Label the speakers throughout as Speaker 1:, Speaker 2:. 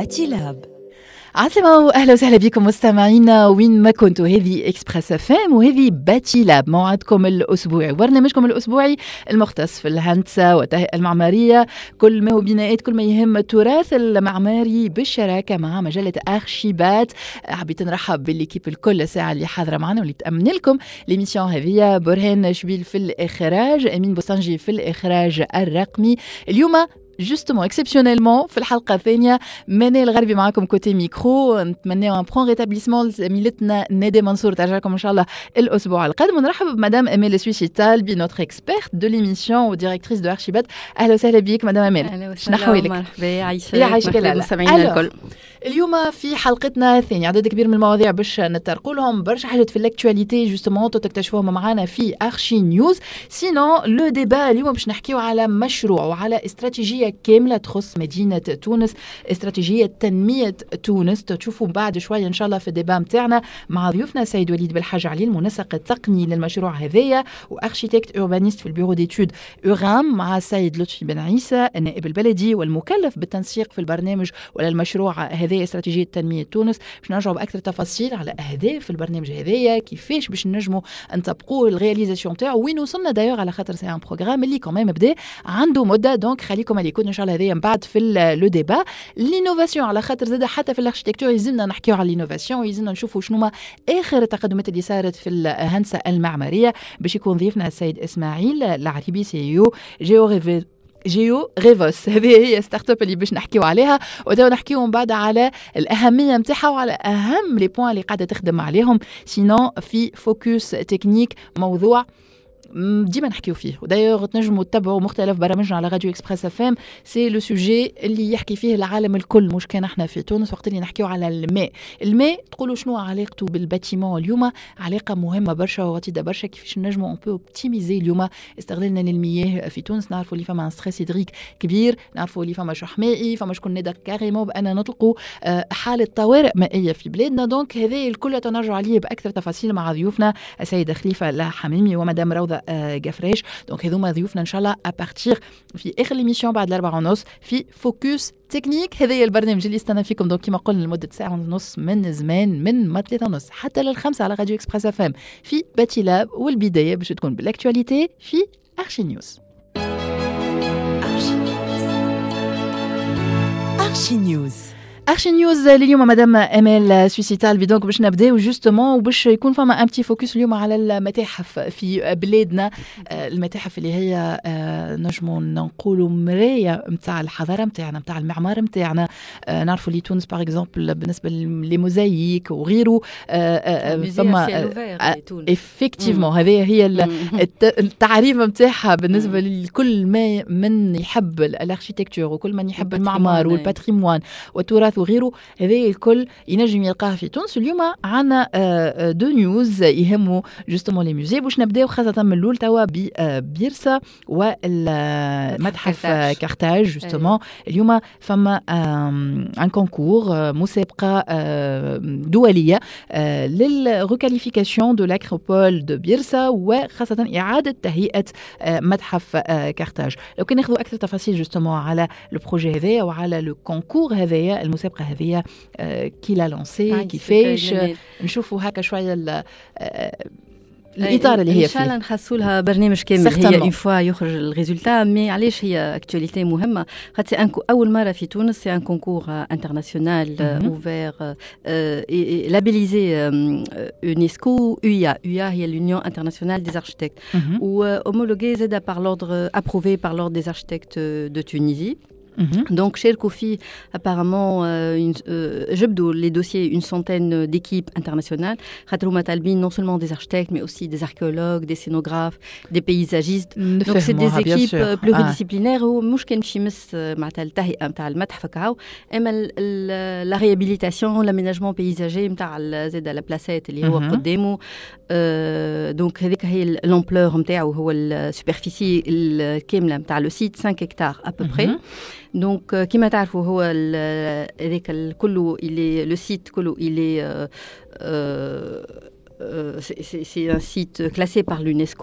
Speaker 1: باتي لاب.
Speaker 2: عسلامة واهلا وسهلا بكم مستمعينا وين ما كنتوا. هذه اكسبريس اف ام وهذه باتي لاب، موعدكم الاسبوعي وبرنامجكم الاسبوعي المختص في الهندسه والتهيئه المعماريه، كل ما هو بناءات، كل ما يهم التراث المعماري بالشراكه مع مجله ارشيبات. حبيت نرحب بالليكيب الكل الساعه اللي حاضره معنا واللي تامن لكم ليميسيون هذه. برهان شبيل في الاخراج، امين بوسنجي في الاخراج الرقمي. اليوم justement exceptionnellement في الحلقة الثانية منى الغربي معكم كوتي ميكرو. نتمنى ان برون ريتابليسمون لزميلتنا نادي منصور ترجعكم ان شاء الله الاسبوع القادم. ونرحب بمدام اميل سويشيتال نوتر اكسبيرت دو ليميسيون وديريكتريس دو ارشيبات. اهلا وسهلا بك مدام اميل.
Speaker 3: اهلا وسهلا مرحبا
Speaker 2: عايشك
Speaker 3: المستمعين الكل.
Speaker 2: اليوم في حلقتنا الثانية عدد كبير من المواضيع باش نترقوا لهم برشا حاجات في الاكtualité جوستومون تكتشفوهم معنا في ارشي نيوز. سينو لو ديبا اليوم باش نحكيو على مشروع وعلى استراتيجية كاملة تخص مدينة تونس، استراتيجية تنمية تونس. تشوفوا بعد شوية إن شاء الله في الديبا متاعنا مع ضيوفنا سيد وليد بالحاج علي المنسق التقني للمشروع هذايا وارشيتكت اوربانيست في البيرو ديتود اورام، مع السيد لطفي بن عيسى النائب البلدي والمكلف بالتنسيق في البرنامج ولا المشروع هذايا استراتيجية تنمية تونس. باش نرجعوا بأكثر تفاصيل على أهداف البرنامج هذايا، كيفاش باش نجموا نطبقوه الرياليزاسيون تاعو، وين وصلنا دايوغ على خاطر سي ان بروغرام اللي كمان بدا عنده مده. دونك خليكم على يكون ان شاء الله هذايا من بعد في لو ديبا. لينوفاسيون على خاطر زاد حتى في الاركتيكتور يلزمنا نحكيو على لينوفاسيون، يلزمنا نشوفوا شنو ما اخر التقدمات اللي صارت في الهندسه المعماريه. باش يكون ضيفنا السيد اسماعيل العريبي سي او جيو ريفوس. هذه هي ستارت اب اللي باش نحكيو عليها، وداو نحكيو من بعد على الاهميه نتاعها وعلى اهم لي بوين اللي قاعده تخدم عليهم. سينو في فوكس تكنيك موضوع ديما نحكيو فيه، ودايوغ تنجموا تتبعوا مختلف برامجنا على راديو اكسبريس اف ام. سي لو سوجي اللي يحكي فيه العالم الكل، مش كان احنا في تونس وقت اللي نحكيو على الماء تقولوا شنو علاقته بالباتيمون. اليوم علاقه مهمه برشا وغتيده برشا. كيفاش نجموا اون بو اوبتيميزي اليوم استغلالنا للمياه في تونس؟ نعرفوا اللي فما ستريس هيدريك كبير، نعرفوا اللي فما شح مائي، فما شكون نقدر كاريمون بان نطلقوا حاله طوارئ مائيه في بلادنا. دونك هذا الكل تنرجع عليه باكثر تفاصيل مع ضيوفنا السيده خليفه الحميمي ومدام روضه جفريش. دونك هذوما ضيوفنا ان شاء الله ابارتيغ في اخر ليميسيون بعد 4:30 في فوكس تكنيك. هذا البرنامج اللي استنى فيكم دونك كما قلنا لمده ساعه ونص من زمان، من ما 3:30 حتى لل5 على راديو اكسبريس اف ام في باتي لاب. والبدايه باش تكون بالاكtualité في ارشي نيوز.
Speaker 1: ارشي نيوز
Speaker 2: ارشي نيوز اليوم مدام امال سويسيتال. دونك باش نبداو جوستومون وباش يكون فما ان بتي فوكس اليوم على المتاحف في بلادنا. المتاحف اللي هي نجموا نقولوا مرايه نتاع الحضاره نتاعنا، نتاع المعمار نتاعنا. نعرفوا لي تونس باغ اكزومبل بالنسبه للموزايك وغيره
Speaker 3: فما
Speaker 2: افكتيفمون هذه هي التعريف نتاعها بالنسبه لكل ما من يحب الاركتيكتور وكل من يحب المعمار والباتريموان والتراث وغيره. هذا الكل ينجم يلقاه في تونس. اليوم عنا دو نيوز يهموا جوستومون لي موزي. باش نبداو خاصه من الاول توا ببيرسا والمتحف كارتاج جوستومون. اليوم فما ان كونكور مسابقه دوليه للريكاليفيكاسيون دو لاكروبول دو بيرسا وخاصه اعاده تهيئه متحف كارتاج. لو كان ناخذوا اكثر تفاصيل جوستومون على لو بروجي هذايا وعلى لو كونكور هذايا المسابقة هذه كي لا لونسي كيفاش نشوفوا هكا شوية الإطار اللي هي فيه.
Speaker 3: إن شاء الله نخصوا لها برنامج كامل هي إن فوا يخرج الريزولتا. مي علاش هي اكtualité مهمة؟ خاطر أول مرة في تونس سي ان كونكور انترناسيونال اوفير لابيليزي يونسكو UIA هي l'Union internationale des architectes و homologué زاد par l'ordre approuvé par l'ordre des architectes de Tunisie. Donc, chez le Kofi, apparemment, j'abdou les dossiers une centaine d'équipes internationales. Khatrouma Talbin, non seulement des architectes, mais aussi des archéologues, des scénographes, des paysagistes. Donc, c'est des équipes pluridisciplinaires où ممكن في مس معناتها التهيئة نتاع المتحف كاو، اما la réhabilitation, l'aménagement paysager نتاع زاد لا بلاسات اللي هو قدامه. دونك هذيك هي l'ampleur نتاعو هو السوبرفيسي الكاملة نتاع لو سيت 5 هكتار à peu près. Donc, كما تعرفوا هو هذاك كله لو سيت كله c'est un site classé par l'UNESCO.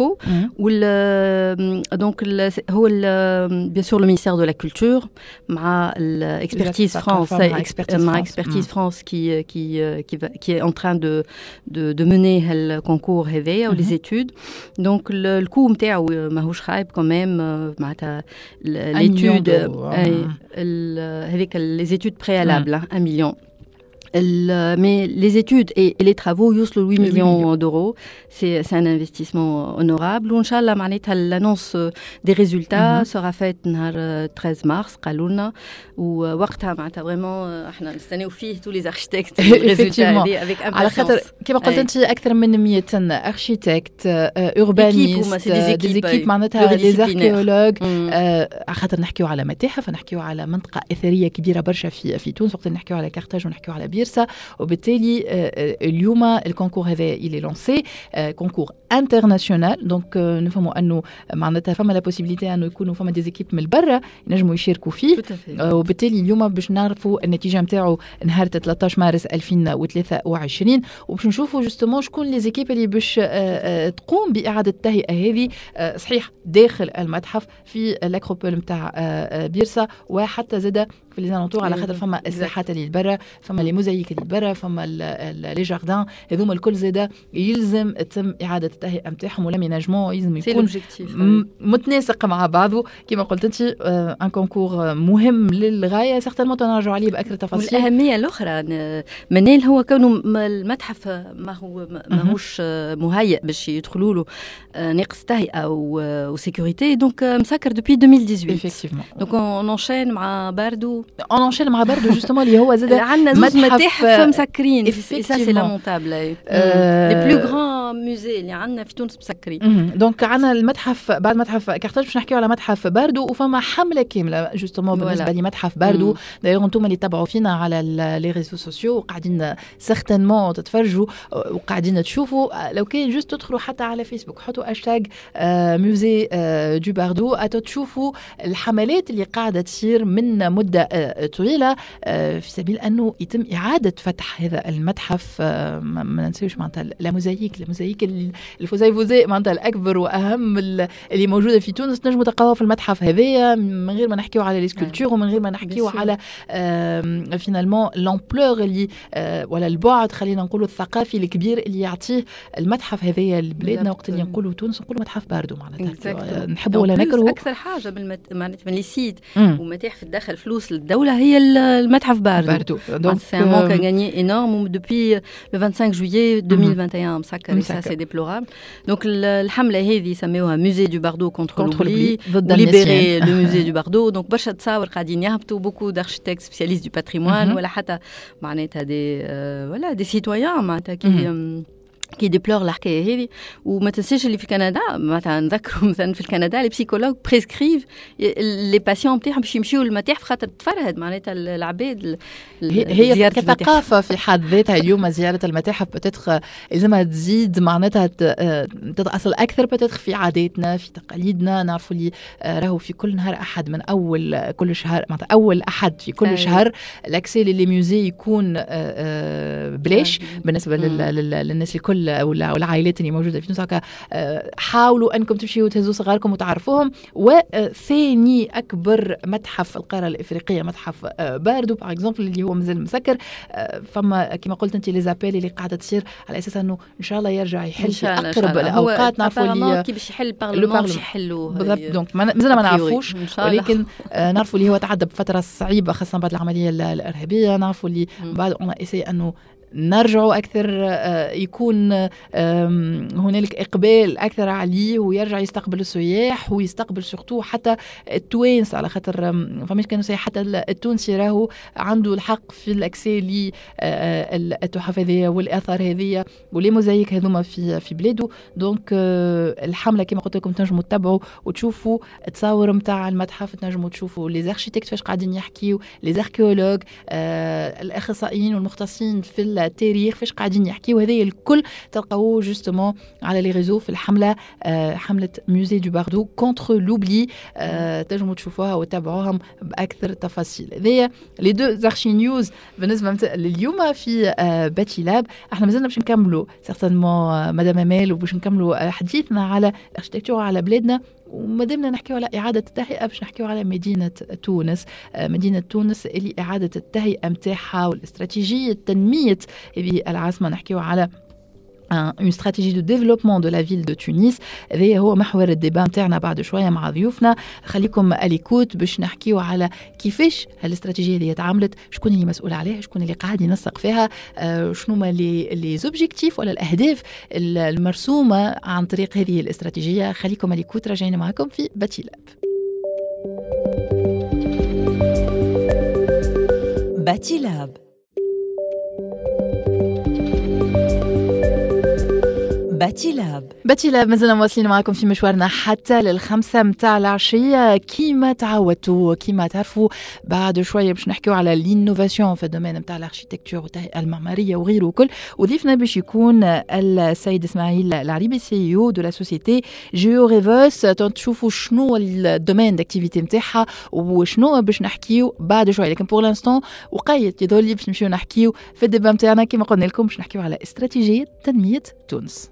Speaker 3: Donc هو bien sûr le ministère de la Culture مع l'expertise France مع expertise France qui est en train de mener le concours هذايا ou les études. Donc le coût نتاعو ماهوش خايب quand même معناتها l'étude avec les études préalables 1 million. Mais les études et les travaux, 8 millions d'euros, c'est un investissement honorable. Inch'Allah, l'annonce des résultats sera faite le 13 mars, قالوا لنا ووقتها معناتها vraiment احنا نستناو فيه tous les architectes
Speaker 2: effectivement avec impatience. على خاطر كما قلت انت اكثر من 100 architectes urbanistes des équipes معناتها les archéologues خاطر نحكيو على متاحف نحكيو على منطقة أثرية كبيرة برشا في تونس وقت نحكيو على كارتاج ونحكيو على بيرسا وبالتالي اليوم الكونكور هذا il est lancé concours international donc نفهموا انه معناتها فما لا possibilité انه يكونوا فما دي زيكيب من برا ينجموا يشاركوا فيه وبالتالي اليوم باش نعرفوا النتيجه نتاعو نهار 13 مارس 2023 وباش نشوفوا جوستومون شكون لي زيكيب اللي باش تقوم باعاده التهيئه هذه صحيح داخل المتحف في الاكروبول نتاع بيرسا وحتى زاده في لي زانونتور على خاطر فما الساحات اللي برا فما لي موزايك اللي برا فما لي جاردان هذوما الكل زاده يلزم تتم اعاده التهيئه نتاعهم ولا ميناجمون يلزم يكون متناسق مع بعضه كما قلت انت ان كونكور مهم للغايه سيغتالمون تنرجعوا عليه باكثر تفاصيل.
Speaker 3: والاهميه الاخرى منال هو كونه المتحف ماهوش مهيئ باش يدخلوا له ناقص تهيئه وسيكوريتي دونك مسكر دوبي 2018
Speaker 2: effectivement
Speaker 3: دونك اون انشين مع باردو
Speaker 2: جوستومون اللي هو زاد
Speaker 3: عندنا زوج متاحف مسكرين سا سي لامونتابل لي بلو غران موزي اللي عندنا في تونس مسكرين
Speaker 2: دونك عندنا المتحف بعد متحف كارتاج باش نحكيو على متحف باردو وفما حمله كامله جوستومون بالنسبه لمتحف باردو دايوغ انتم اللي تتابعوا فينا على لي ريزو سوسيو وقاعدين سيغتانمون تتفرجوا وقاعدين تشوفوا لو كان جوست تدخلوا حتى على فيسبوك حطوا هاشتاج موزي دو باردو تشوفوا الحملات اللي قاعده تصير من مده طويله في سبيل انه يتم اعاده فتح هذا المتحف. ما ننساوش معناتها الموزايك الفوزاي معناتها الاكبر واهم اللي موجوده في تونس نجموا تلقاوها في المتحف هذايا من غير ما نحكيو على لي سكولبتور ومن غير ما نحكيو على فينالمون لامبلور اللي ولا البعد خلينا نقولوا الثقافي الكبير اللي يعطيه المتحف هذايا لبلادنا وقت اللي نقولوا تونس نقولوا متحف باردو معناتها نحبوا ولا نكرهوا
Speaker 3: اكثر حاجه معناتها من لي سيت ومتاحف تدخل فلوس للدوله هي المتحف باردو دونك سي ان مونك غاني انورم دوبي لو 25 جويي 2021 مسكر سا سي ديبلورابل دونك الحمله هذه سميوها موزي دو باردو كونتر لوبلي ليبري لو موزي دو باردو دونك برشا تصاور قاعدين يهبطوا بوكو داركتيكت سبيسياليست دو باتريمون ولا حتى معناتها دي ولا دي سيتويان معناتها qui déplore الحكايه هذه وما تنساش اللي في كندا مثلا نذكروا مثلا في كندا لي بسيكولوج بريسكريف لي باسيون نتاعهم باش يمشيو للمتاحف خاطر تفرهد معناتها العباد
Speaker 2: هي كثقافه في حد ذاتها اليوم زياره المتاحف بتدخل لازمها تزيد معناتها تتاصل اكثر بتدخل في عاداتنا في تقاليدنا نعرفوا اللي راهو في كل نهار احد من اول كل شهر معناتها اول احد في كل شهر الاكسي للي ميوزي يكون بلاش بالنسبه للناس الكل والعائلات اللي موجوده في تونس هكا حاولوا انكم تمشيوا وتهزوا صغاركم وتعرفوهم. وثاني اكبر متحف القاره الافريقيه متحف باردو باغ اكزومبل اللي هو مازال مسكر فما كما قلت انت لي زابيل اللي قاعده تصير على اساس انه ان شاء الله يرجع يحل في اقرب الاوقات نعرفوا اللي
Speaker 3: كي باش يحل البرلمان باش يحلوه
Speaker 2: بالضبط دونك مازال ما نعرفوش ولكن نعرفوا اللي هو تعدى بفتره صعيبه خاصه بعد العمليه الارهابيه نعرفوا اللي بعد اون اسي انه نرجعوا أكثر يكون هنالك إقبال أكثر عليه ويرجع يستقبل السياح ويستقبل سورتو حتى التوانس على خاطر فماش كانوا سياح حتى التونسي راهو عنده الحق في الأكسي للتحف هذه والآثار هذه ولي موزايك هذوما في بلاده. دونك الحملة كما قلت لكم تنجموا تتابعوا وتشوفوا التصاور متاع المتحف تنجموا تشوفوا لي زاركتيكت فاش قاعدين يحكيوا لي زاركيولوج الأخصائيين والمختصين في التاريخ فاش قاعدين يحكيوا هذا الكل تلقاوه جوستومون على لي ريزو في الحمله حمله موزي دو باردو كونتر لوبلي تنجموا تشوفوها وتتابعوهم باكثر تفاصيل. هذيا لي دو زارشي نيوز بالنسبه لليوم في باتي لاب. احنا مازلنا باش نكملوا سيغتانمون مدام امال وباش نكملوا حديثنا على الاركتيكتور على بلادنا ومادامنا نحكيو على إعادة التهيئة باش نحكيو على مدينة تونس. مدينة تونس اللي إعادة التهيئة متاعها والاستراتيجية تنمية هذه العاصمة نحكيو على une stratégie de développement de la ville de Tunis. هذا هو محور الديبا نتاعنا بعد شويه مع ضيوفنا. خليكم اليكوت باش نحكيو على كيفاش هالاستراتيجيه هذه تعاملت، شكون اللي مسؤول عليها، شكون اللي قاعد ينسق فيها، شنو ما لي زوبجيكتيف ولا الاهداف المرسومه عن طريق هذه الاستراتيجيه. خليكم اليكوت، راجعين معكم في باتي لاب.
Speaker 1: باتي لاب
Speaker 2: باتي لاب مازلنا مواصلين معكم في مشوارنا حتى للخمسة متاع العشية. كيما تعودتوا كيما تعرفوا بعد شوية باش نحكيو على الانوفاسيون في الدومين متاع الاركيتكتور والتهيئة المعمارية وغيره وكل. وضيفنا باش يكون السيد اسماعيل العريبي سي او دو لا سوسيتي جيو ريفوس. تشوفوا شنو الدومين داكتيفيتي نتاعها وشنو باش نحكيو بعد شوية، لكن بور لانستون وقيت يظل لي باش نمشيو نحكيو في الديبا نتاعنا كيما قلنا لكم باش نحكيو على استراتيجية تنمية تونس.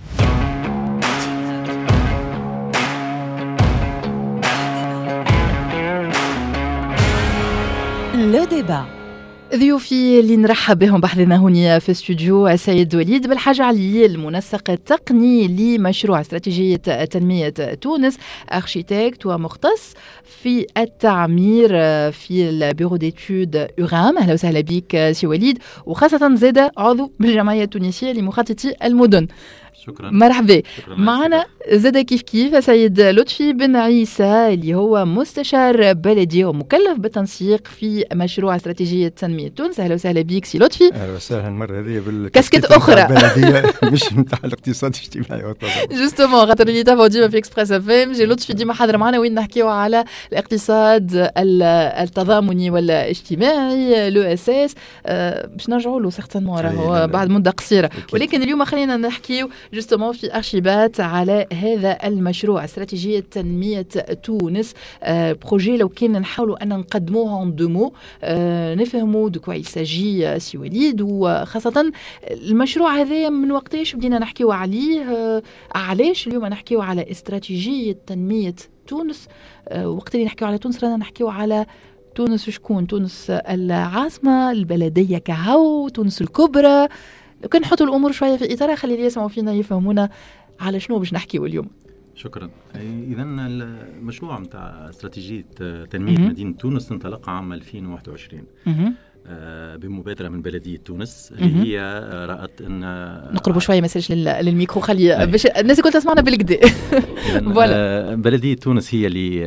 Speaker 1: لو ديبا
Speaker 2: ضيوفي اللي نرحب بهم بحضنا هنا في استوديو السيد وليد بالحاج علي المنسق التقني لمشروع استراتيجية تنمية تونس، أرشيتكت ومختص في التعمير في البيرو ديتود أورام. أهلا وسهلا بك سي وليد، وخاصة زادة عضو بالجمعية التونسية لمخططي المدن.
Speaker 4: شكرا.
Speaker 2: مرحبا. معنا زاد كيف سيد لطفي بن عيسى اللي هو مستشار بلدي ومكلف بالتنسيق في مشروع استراتيجية تنمية تونس. أهلا وسهلا بك سي لطفي.
Speaker 5: أهلا وسهلا. المرة هذه
Speaker 2: بالكاسكت أخرى
Speaker 5: بلدية مش نتاع الاقتصاد الاجتماعي
Speaker 2: جوستومون خاطر اللي تابعوا ديما في اكسبريس اف ام جي لطفي ديما حاضر معنا وين نحكيو على الاقتصاد التضامني ولا اجتماعي لو اس اس. باش نرجعوا له سيغتانمون راهو بعد مدة قصيرة، ولكن اليوم خلينا نحكيو جوستومون في أرشيبات على هذا المشروع استراتيجية تنمية تونس. بروجي لو كنا نحاولوا أن نقدموه ان دو مو نفهموا دو كوا يساجي سي وليد، وخاصة المشروع هذا من وقتاش بدينا نحكيو عليه، علاش اليوم نحكيو على استراتيجية تنمية تونس. وقت اللي نحكيو على تونس رانا نحكيو على تونس شكون؟ تونس العاصمة، البلدية كهو، تونس الكبرى. لو كان نحطوا الأمور شوية في إطارها خلي اللي يسمعوا فينا يفهمونا على شنو باش نحكيو اليوم.
Speaker 4: شكرا. إذا المشروع متاع استراتيجية تنمية مدينة تونس انطلق عام 2021 بمبادرة من بلدية تونس اللي هي رأت أن
Speaker 2: نقربوا شوية مساج للميكرو خلي باش الناس كلها تسمعنا بالكدا.
Speaker 4: بلدية تونس هي اللي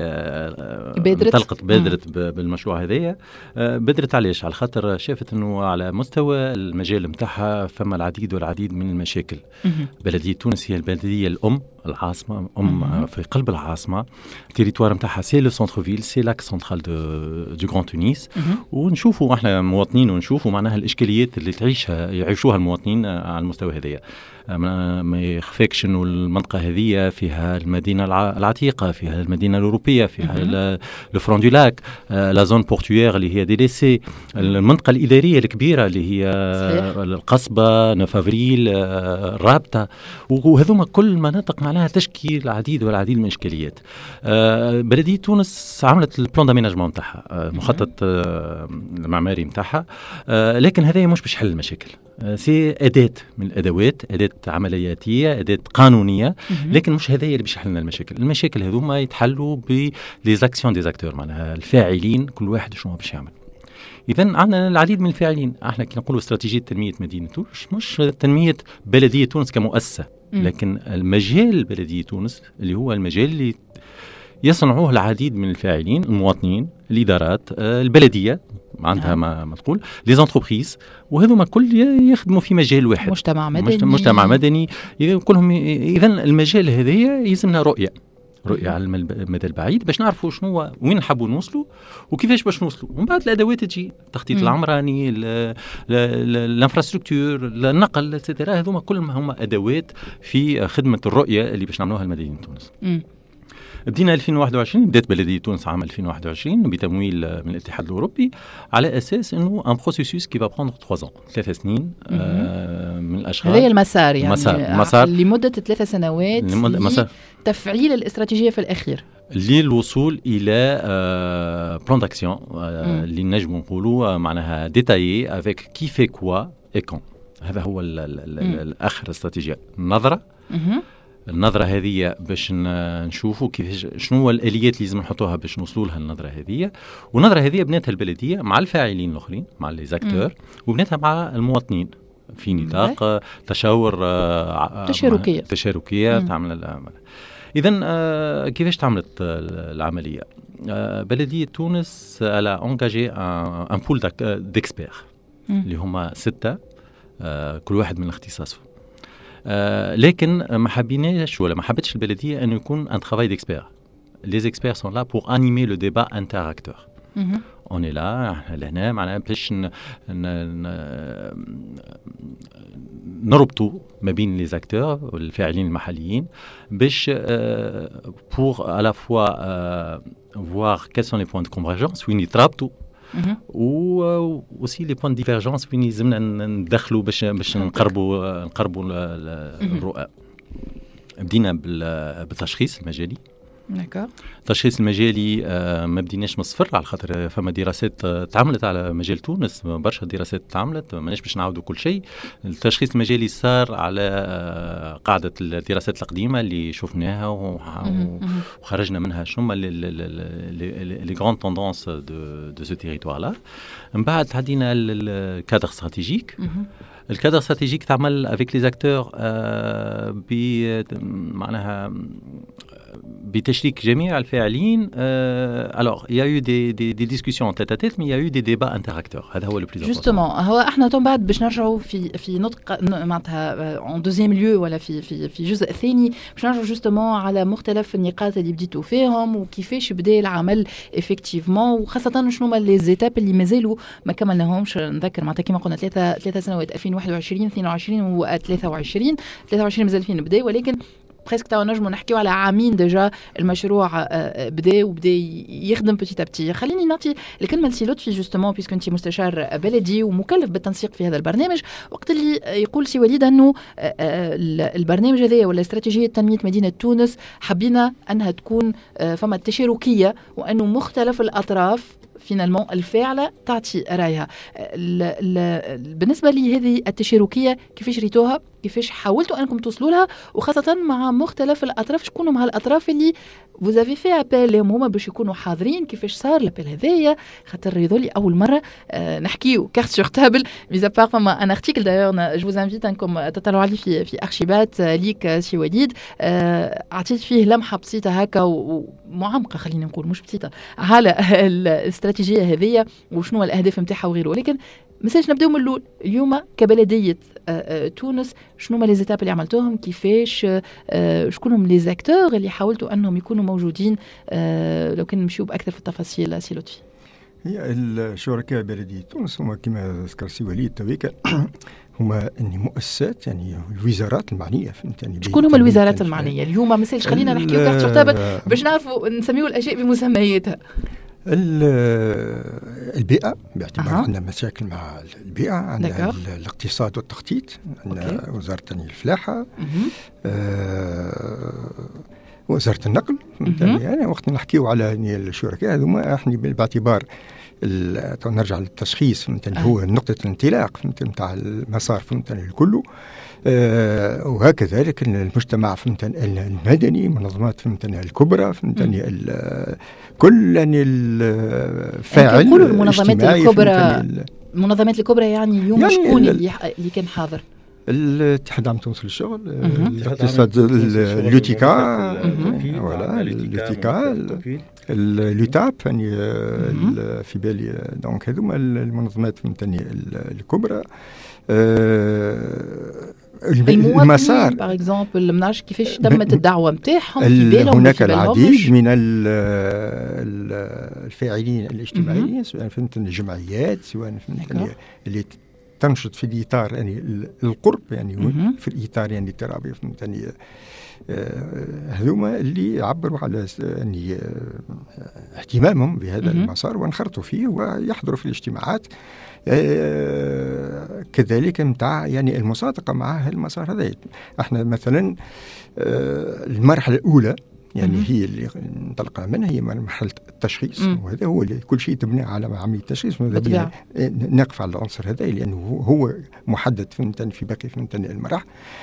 Speaker 4: بادرت بالمشروع هذايا. بادرت علاش؟ على خاطر شافت أنه على مستوى المجال متاعها فما العديد والعديد من المشاكل. بلدية تونس هي البلدية الأم، العاصمة في قلب العاصمة. التيريتوار متاعها سي لو سنتر فيل، سي لاك سنترال دو غران تونس. ونشوفوا احنا مواطنين ونشوفوا معناها الاشكاليات اللي يعيشوها المواطنين على المستوى هذايا. ما يخفيكش انه المنطقه هذه فيها المدينه العتيقه، فيها المدينه الاوروبيه، فيها لو فرون دو لاك، لا زون بورتويير اللي هي ديليسي، المنطقه الاداريه الكبيره اللي هي القصبه، 9 افريل، الرابطه، وهذوما كل مناطق معناها تشكي العديد والعديد من الاشكاليات. بلديه تونس عملت البلان داميناجمون نتاعها، المخطط المعماري نتاعها، لكن هذا مش باش يحل المشاكل. سي أداة من الأدوات، أداة عملياتية، أداة قانونية، لكن مش هذا اللي باش يحل لنا المشاكل. المشاكل هذوما يتحلوا بليزاكسيون ديزاكتور، معناها الفاعلين كل واحد شنو باش يعمل. إذن عندنا العديد من الفاعلين. احنا كي نقولوا استراتيجية تنمية مدينة تونس مش تنمية بلدية تونس كمؤسسة، لكن المجال بلدية تونس اللي هو المجال اللي يصنعوه العديد من الفاعلين، المواطنين، الإدارات، البلدية عندها ما تقول لي زونتربريز، وهذوما كل يخدموا في مجال واحد،
Speaker 2: مجتمع مدني
Speaker 4: إذا كلهم. إذا المجال هذايا يلزمنا رؤية على المدى البعيد باش نعرفوا شنو وين نحبوا نوصلوا وكيفاش باش نوصلوا. ومن بعد الادوات تجي التخطيط العمراني، الانفراستركتور، النقل اتسيتيرا. هذوما كلهم هما ادوات في خدمه الرؤيه اللي باش نعملوها لمدينه تونس. بدينا 2021، بدات بلديه تونس عام 2021 بتمويل من الاتحاد الاوروبي على اساس انه ان بروسيسوس كي با بروندر 3 سنين من الاشغال.
Speaker 2: هذا المسار يعني
Speaker 4: مسار
Speaker 2: لمده 3 سنوات لتفعيل الاستراتيجيه في الاخير
Speaker 4: للوصول الى بلان داكسيون اللي نجموا نقولوا معناها ديتايي افيك كي في كوا اي كون. هذا هو الاخر استراتيجيه. النظرة هذه باش نشوفوا كيفاش شنو هو الآليات اللي لازم نحطوها باش نوصلوا لها النظرة هذه. والنظرة هذه بناتها البلدية مع الفاعلين الآخرين، مع لي زاكتور، وبناتها مع المواطنين في نطاق تشاور تشاركية تعمل. إذن كيفاش تعملت العملية؟ بلدية تونس على انجاجي ان بول ديكسبير اللي هما 6 كل واحد من اختصاصه. لكن ما حبيناش ولا ما حبتش البلديه انه يكون ان ترافاي ديكسبير. لي اكسبير سون لا بور انيمي لو ديبا انتر اكتور. اون اي لا لهنا معناها باش نربطوا ما بين لي زاكتور والفاعلين المحليين باش بور على فوا voir quels sont les points de convergence وين يترابطوا وaussi les points de divergence وين لازمنا ندخلوا باش نقربوا الرؤى. بدينا بالتشخيص المجالي. التشخيص المجالي ما بديناش من الصفر، على خاطر فما دراسات تعملت على مجال تونس، برشا دراسات تعملت، ماناش باش نعاودوا كل شيء. التشخيص المجالي صار على قاعدة الدراسات القديمة اللي شفناها وخرجنا منها شنو لي غراند توندونس دو سو تيريتوار لا. من بعد عدينا الكادر استراتيجيك. الكادر استراتيجيك تعمل افيك لي زاكتور معناها بتشريك جميع الفاعلين. alors il y a eu des discussions tête à tête mais il y a eu des débats interacteurs. هذا هو le plus important.
Speaker 2: justement هو احنا من بعد باش نرجعوا في نطق معناتها en deuxième lieu ولا في جزء ثاني باش نرجعوا justement على مختلف النقاط اللي بديتوا فيهم وكيفاش بدا العمل effectivement، وخاصه شنو هما لي زيتاب اللي مازالوا ما كملناهمش. نذكر معناتها كما قلنا 3 سنوات 2021 22 و 23 مازال فين نبدا، ولكن بريسك تاع نجمو نحكيو على عامين ديجا المشروع بدا يخدم بتيت ابتي. خليني نعطي الكلمه لسي لطفي جوستومون بيسكو انت مستشار بلدي ومكلف بالتنسيق في هذا البرنامج. وقت اللي يقول سي وليد انه البرنامج هذا ولا استراتيجيه تنميه مدينه تونس حبينا انها تكون فما تشاركيه وانه مختلف الاطراف فينالمون الفاعله تعطي رايها. بالنسبه لي هذه التشاركيه كيفاش ريتوها، كيفاش حاولتوا انكم توصلوا لها، وخاصه مع مختلف الاطراف، شكونوا مع الاطراف اللي فوزافي في ابل هما باش يكونوا حاضرين، كيفاش صار لابيل هذايا؟ خاطر يظل اول مره نحكيو كارت سور تابل ميزا بار فما ان ارتيكل دايور جو فوز انفيت انكم تطلعوا عليه في ارشيفات ليك سي وليد، اعطيت فيه لمحه بسيطه هكا ومعمقه خلينا نقول مش بسيطه على الاستراتيجيه هذيا وشنو الاهداف نتاعها وغيره. ولكن مساج نبداو من الاول. اليوم كبلديه تونس شنو هما لي زيتاب اللي عملتوهم؟ كيفاش شكون هم لي زاكتور اللي حاولتوا انهم يكونوا موجودين؟ لو كان نمشيو باكثر في التفاصيل سي لطفي.
Speaker 5: هي الشركاء بلديه تونس هما كما ذكر سي وليد تويكا هما مؤسسات يعني الوزارات المعنيه. فهمتني شكون هما
Speaker 2: الوزارات المعنيه اليوم؟ ما مسالش خلينا نحكيو كارت سور تابل باش نعرفوا نسميو الاشياء بمسمياتها.
Speaker 5: البيئة باعتبار عندنا مشاكل مع البيئة، عندنا الاقتصاد والتخطيط، عندنا وزارة الفلاحة، وزارة النقل. يعني وقت نحكيو على الشركاء هذوما احنا باعتبار نرجع للتشخيص هو نقطة الانطلاق نتاع المسار الكل، وهكذلك المجتمع المدني، منظمات الكبرى كل الفاعل
Speaker 2: المنظمات الكبرى. يعني اليوم شكون اللي كان حاضر؟
Speaker 5: الاتحاد العام التونسي للشغل، الاقتصاد، اليوتيكا، ولا اليوتيكا، اليوتاب يعني في بالي. دونك هذوما المنظمات الكبرى. المسار
Speaker 2: باغ اكزومبل ما نعرفش كيفاش تمت الدعوه نتاعهم في بالهم.
Speaker 5: هناك العديد من الفاعلين الاجتماعيين سواء في الجمعيات سواء في اللي تنشط في الاطار يعني القرب يعني في الاطار يعني الترابي يعني هذوما اللي يعبروا على يعني اهتمامهم بهذا المسار وانخرطوا فيه ويحضروا في الاجتماعات كذلك متاع يعني المصادقة مع المسار هذا. احنا مثلا المرحلة الأولى يعني هي اللي انطلقنا منها هي مرحلة التشخيص وهذا هو اللي كل شيء تبنى على عملية التشخيص نقف على العنصر هذا لأنه هو محدد في باقي المراحل.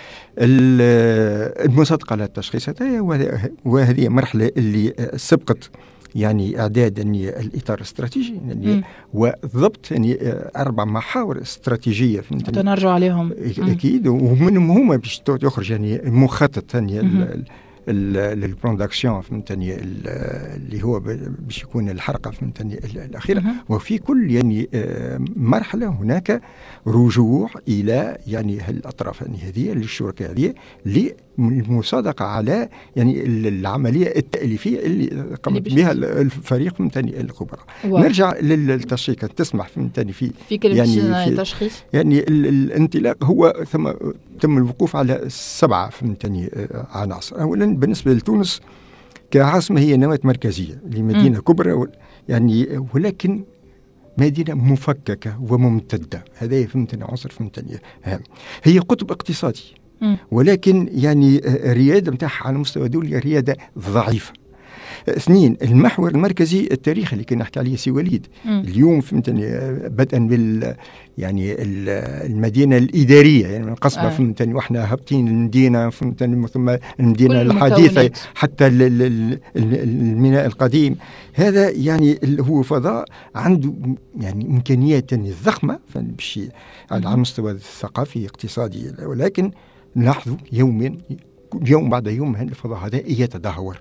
Speaker 5: المصادقة على التشخيص هذا وهذه مرحلة اللي سبقت يعني إعداد يعني الإطار الاستراتيجي يعني وضبط يعني 4 محاور استراتيجية
Speaker 2: نرجع عليهم
Speaker 5: أكيد ومنهم هما باش يخرج يعني مخطط يعني البلان داكسيون فهمتني اللي هو باش يكون الحلقة فهمتني الأخيرة. وفي كل يعني مرحلة هناك رجوع إلى يعني الأطراف يعني هذه للشركاء هذه للمصادقة على يعني العملية التأليفية اللي قامت بها الفريق فهمتني الخبراء. نرجع للتشخيص تسمح فهمتني في
Speaker 2: يعني التشخيص
Speaker 5: يعني الانطلاق هو تم الوقوف على 7 فهمتني عناصر. أولا بالنسبة لتونس كعاصمة هي نواة مركزية لمدينة كبرى يعني ولكن مدينة مفككة وممتدة. هذا فهمتني عنصر فهمتني هام. هي قطب اقتصادي ولكن يعني الريادة متاعها على مستوى دولي ريادة ضعيفة. 2 المحور المركزي التاريخي اللي كنا نحكي عليه سي وليد اليوم فهمتني بدءا بال يعني المدينة الإدارية يعني من قصبة فهمتني واحنا هابطين المدينة فهمتني ثم المدينة الحديثة حتى الميناء القديم. هذا يعني هو فضاء عنده يعني إمكانيات ضخمة على المستوى الثقافي الاقتصادي ولكن نلاحظ يوم بعد يوم هذا الفضاء هذا يتدهور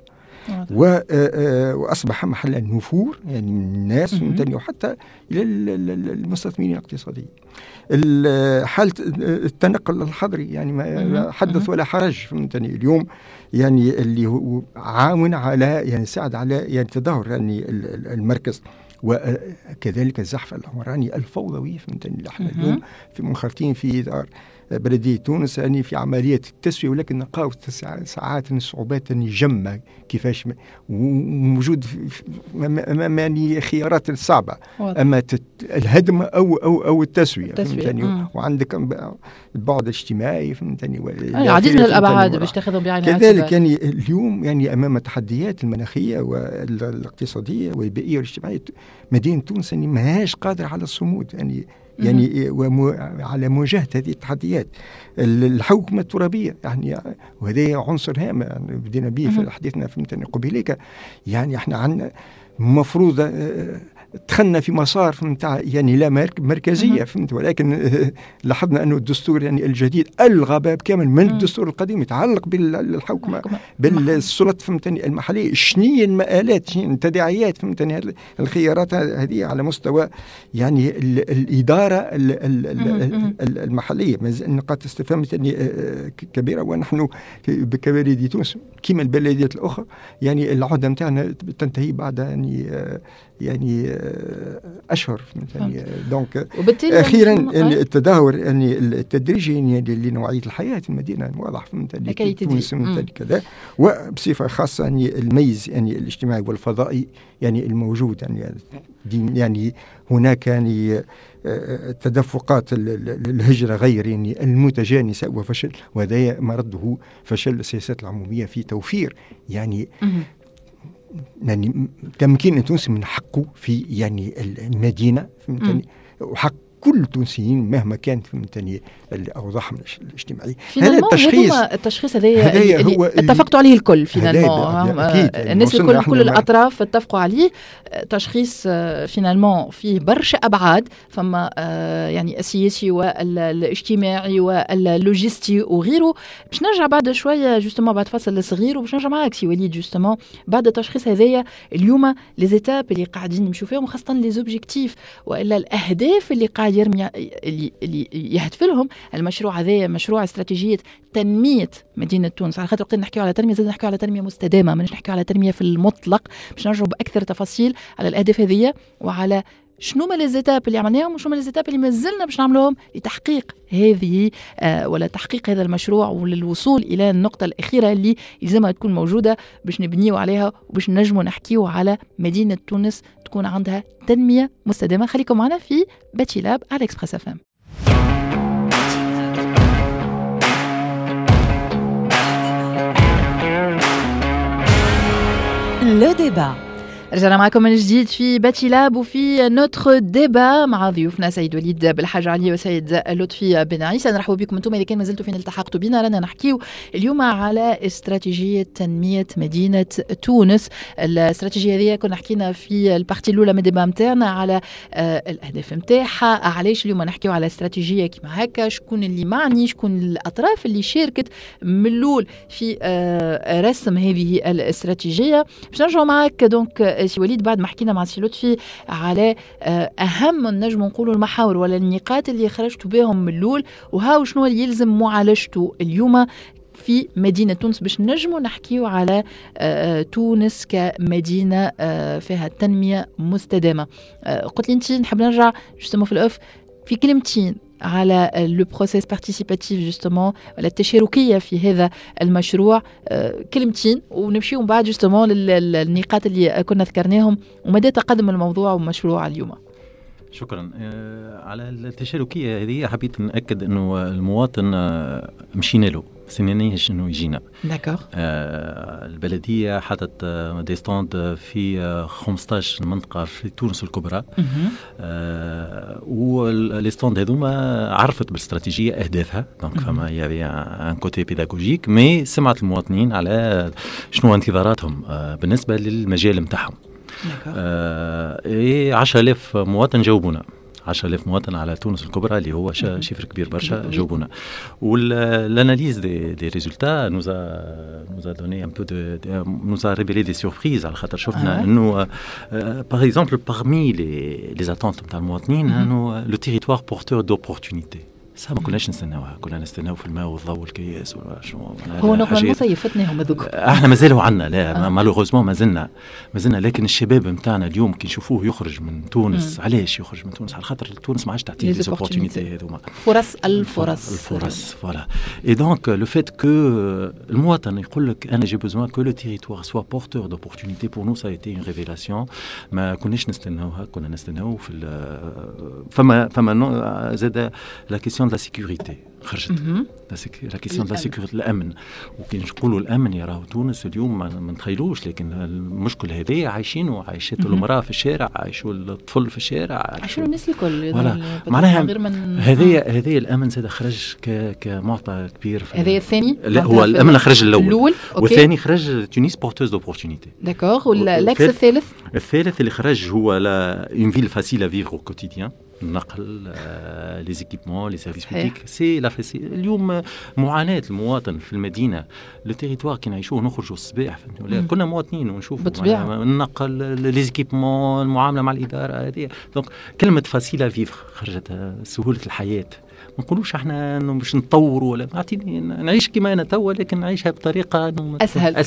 Speaker 5: وأصبح محل النفور يعني من الناس وحتى إلى المستثمرين الاقتصاديين. حالة التنقل الحضري يعني ما حدث ولا حرج فهمتني اليوم يعني اللي هو عاون على يعني ساعد على يعني تدهور يعني المركز وكذلك الزحف العمراني الفوضوي فهمتني. احنا اليوم في منخرطين في إطار بلدية تونس يعني في عملية التسوية ولكن نلقاو ساعات صعوبات جمة كيفاش وجود أمام يعني خيارات صعبة أما الهدم أو التسوية فهمتني. وعندك البعد الاجتماعي فهمتني
Speaker 2: العديد من الأبعاد باش تاخذهم بعين الاعتبار.
Speaker 5: كذلك يعني اليوم يعني أمام التحديات المناخية والاقتصادية والبيئية والاجتماعية مدينة تونس يعني ماهاش قادرة على الصمود يعني على مواجهة هذه التحديات. الحوكمة الترابية يعني وهذا عنصر هام يعني بدينا به في حديثنا فهمتني قبيلك يعني احنا عندنا مفروض دخلنا في مسار فهمت يعني لا مركزية فهمت ولكن لاحظنا أنه الدستور يعني الجديد ألغى باب كامل من الدستور القديم يتعلق بالحوكمة بالسلطة فهمتني المحلية. شنية المآلات شنية التداعيات فهمتني الخيارات هذه على مستوى يعني الإدارة المحلية. نقاط استفهام كبيرة ونحن بكبلدية تونس كما البلديات الأخرى يعني العهدة متاعنا تنتهي بعد يعني أشهر يعني دونك أخيرا التدهور يعني التدريجي يعني لنوعية الحياة في المدينة واضح فهمتني تونس كذا وبصفة خاصة يعني الميز يعني الاجتماعي والفضائي يعني الموجود يعني هناك يعني تدفقات الهجرة غير يعني المتجانسة وفشل وهذا مرده فشل السياسات العمومية في توفير يعني تمكين التونسي من حقه في يعني المدينة فهمتني وحق كل تونسيين مهما كانت فهمتني أوضاعهم الاجتماعية.
Speaker 2: هذا التشخيص هذا هو اتفقتوا عليه الكل فينالمون الناس الكل كل الأطراف اتفقوا عليه. تشخيص فينالمون فيه برشا أبعاد فما يعني السياسي والاجتماعي واللوجستي وغيره. باش نرجع بعد شوية جوستمون بعد فصل صغير وباش نرجع معك سي وليد جوستمون بعد التشخيص هذايا اليوم ليزيتاب اللي قاعدين نمشوا فيهم وخاصة ليزوبجيكتيف وإلا الأهداف اللي قاعدين اللي يهدف لهم المشروع هذا مشروع استراتيجية تنمية مدينة تونس. على خاطر وقت نحكي على تنمية زاد نحكي على تنمية مستدامة، مش نحكي على تنمية في المطلق، باش نرجعوا بأكثر تفاصيل على الأهداف هذه وعلى شنو ما ليزيتاب اللي عملناهم وشنو ما ليزيتاب اللي مازلنا باش نعملوهم لتحقيق هذه ولا تحقيق هذا المشروع وللوصول إلى النقطة الأخيرة اللي يلزمها تكون موجودة باش نبنيو عليها وباش نجموا نحكيو على مدينة تونس تكون عندها تنمية مستدامة. خليكم معنا في باتيلاب على إكسبريس FM.
Speaker 1: Le débat.
Speaker 2: رجعنا معكم من جديد في باتيلاب وفي نوتر ديبا مع ضيوفنا سيد وليد بالحاج علي وسيد لطفي بن عيسى. نرحبوا بكم انتم اذا كان ما زلتوا فين التحقتوا بنا. رانا نحكيو اليوم على استراتيجيه تنميه مدينه تونس. الاستراتيجيه هذه كنا حكينا في البارتي الاولى من الديبا نتاعنا على الاهداف نتاعها. علاش اليوم نحكيو على استراتيجيه كيما هكا، شكون اللي معني، شكون الاطراف اللي شاركت من الاول في رسم هذه الاستراتيجيه. باش نرجعوا معك دونك سي وليد بعد ما حكينا مع سي لطفي على أهم نجم نقولوا المحاور ولا النقاط اللي خرجتوا بهم من الأول، وهاو شنو اللي يلزم معالجته اليوم في مدينة تونس باش نجموا نحكيوا على تونس كمدينة فيها تنمية مستدامة. قلت لي انت نحب نرجع جوستومون في الأوف في كلمتين على لو بروسيس بارتيسيباتيف جوستومون ولا التشاركيه في هذا المشروع، كلمتين ونمشيو من بعد جوستومون للنقاط اللي كنا ذكرناهم ومدى تقدم الموضوع ومشروع اليوم.
Speaker 4: شكرا. على التشاركيه هذه حبيت ناكد انه المواطن مشينا له سنينيش انه يجينا.
Speaker 2: داكور.
Speaker 4: البلديه حطت دي ستاند في 15 منطقه في تونس الكبرى. واللي ستاند هذوما عرفت بالاستراتيجيه اهدافها، دونك فما يافي ان كوتي بيداغوجيك، مي سمعت المواطنين على شنو انتظاراتهم بالنسبه للمجال نتاعهم. 10,000 مواطن جاوبونا، 10,000 مواطن على تونس الكبرى اللي هو شفر كبير برشا جاوبونا. والاناليز دي ريزولتا نوزا دوني ان بو نوزا ريفيلي دي سوربريز، على خاطر شفنا انه باغ اكزومبل باغمي لي اتونت نتاع المواطنين انه لو تيريتوار بورتور دوبورتونيتي. ما كناش نستناوها، كنا نستناو في الماء والضوء والكياس وشنو.
Speaker 2: هو نقول مصيفتناهم هذوك
Speaker 4: احنا مازالوا عندنا، لا مالوغوزمون مازلنا، لكن الشباب نتاعنا اليوم كي نشوفوه يخرج من تونس. علاش يخرج من تونس؟ على خاطر تونس ما عادش تعطيه لي زوبورتونيتي هذوما، الفرص فوالا. اي دونك لو فيت كو المواطن يقول لك انا جي بوزوان كو لو تيريتوار سوا بورتور دوبورتونيتي، بور نو سا ايتي اون ريفيلاسيون. ما كناش نستناوها، كنا نستناو في فما زاد لا كيسيون de la sécurité خرجت لا كيسيون دو لا سيكوريتي، الامن. وكي نقولوا الامن يراو تونس اليوم ما نتخيلوش، لكن المشكل هذا عايشينه، عايشته المراه في الشارع، عايشوا الطفل في الشارع،
Speaker 2: عايشوا الناس الكل.
Speaker 4: معناها هذه الامن زاد خرج كمعطى كبير.
Speaker 2: هذا الثاني؟
Speaker 4: لا، هو الامن خرج الاول والثاني خرج تونس بورتوز دوبورتونيتي.
Speaker 2: داكور. والاكس الثالث
Speaker 4: اللي خرج هو لا اون فيل فاسيل ا فيفر او كوتيديان، النقل، لي زيكيبمون، لي سيرفيس بوبليك. سي لا اليوم معاناه المواطن في المدينه، لو تيريتوار كي نعيشوه نخرجوا الصباح كنا مواطنين ونشوفوا النقل، لي زيكيبمون، المعامله مع الاداره هذه. دونك كلمه فاسيل فيفر خرجت سهوله الحياه. ما نقولوش احنا انه باش نطوروا ولا اعطيني نعيش كما انا توا، لكن نعيشها بطريقه اسهل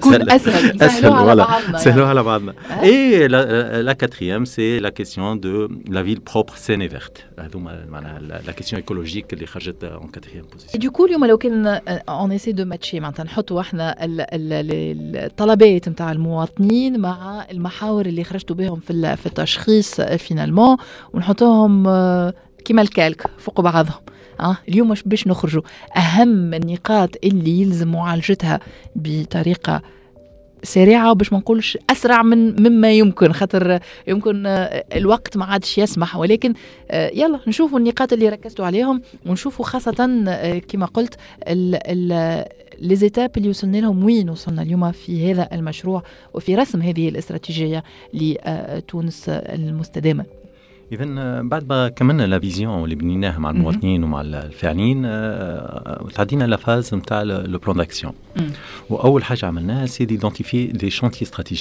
Speaker 4: سهلوا على بعضنا. اي لا كاتريام سي لا كيسيون دو لا فيل بروبر سين اي فيرت. هذوما معناها لا كيسيون ايكولوجيك اللي خرجت اون كاتريام بوزيسيون.
Speaker 2: دو كو اليوم لو كان اون اسي دو ماتشي معناتها نحطوا احنا الطلبات نتاع المواطنين مع المحاور اللي خرجتوا بهم في التشخيص فينالمون، ونحطوهم كما الكالك فوق بعضهم. اليوم باش نخرجوا أهم النقاط اللي يلزم معالجتها بطريقة سريعة، وباش ما نقولش أسرع مما يمكن، خاطر يمكن الوقت ما عادش يسمح. ولكن يلا نشوفوا النقاط اللي ركزتوا عليهم، ونشوفوا خاصة كما قلت ليزيتاب اللي وصلنا لهم، وين وصلنا اليوم في هذا المشروع وفي رسم هذه الاستراتيجية لتونس المستدامة.
Speaker 4: إذا بعد ما كملنا لا فيزيون اللي بنيناها مع المواطنين ومع الفاعلين، تعدينا لا فاز نتاع لو بلان داكسيون. واول حاجه عملناها سي ديدونتيفي دي شانتيي استراتيجيك.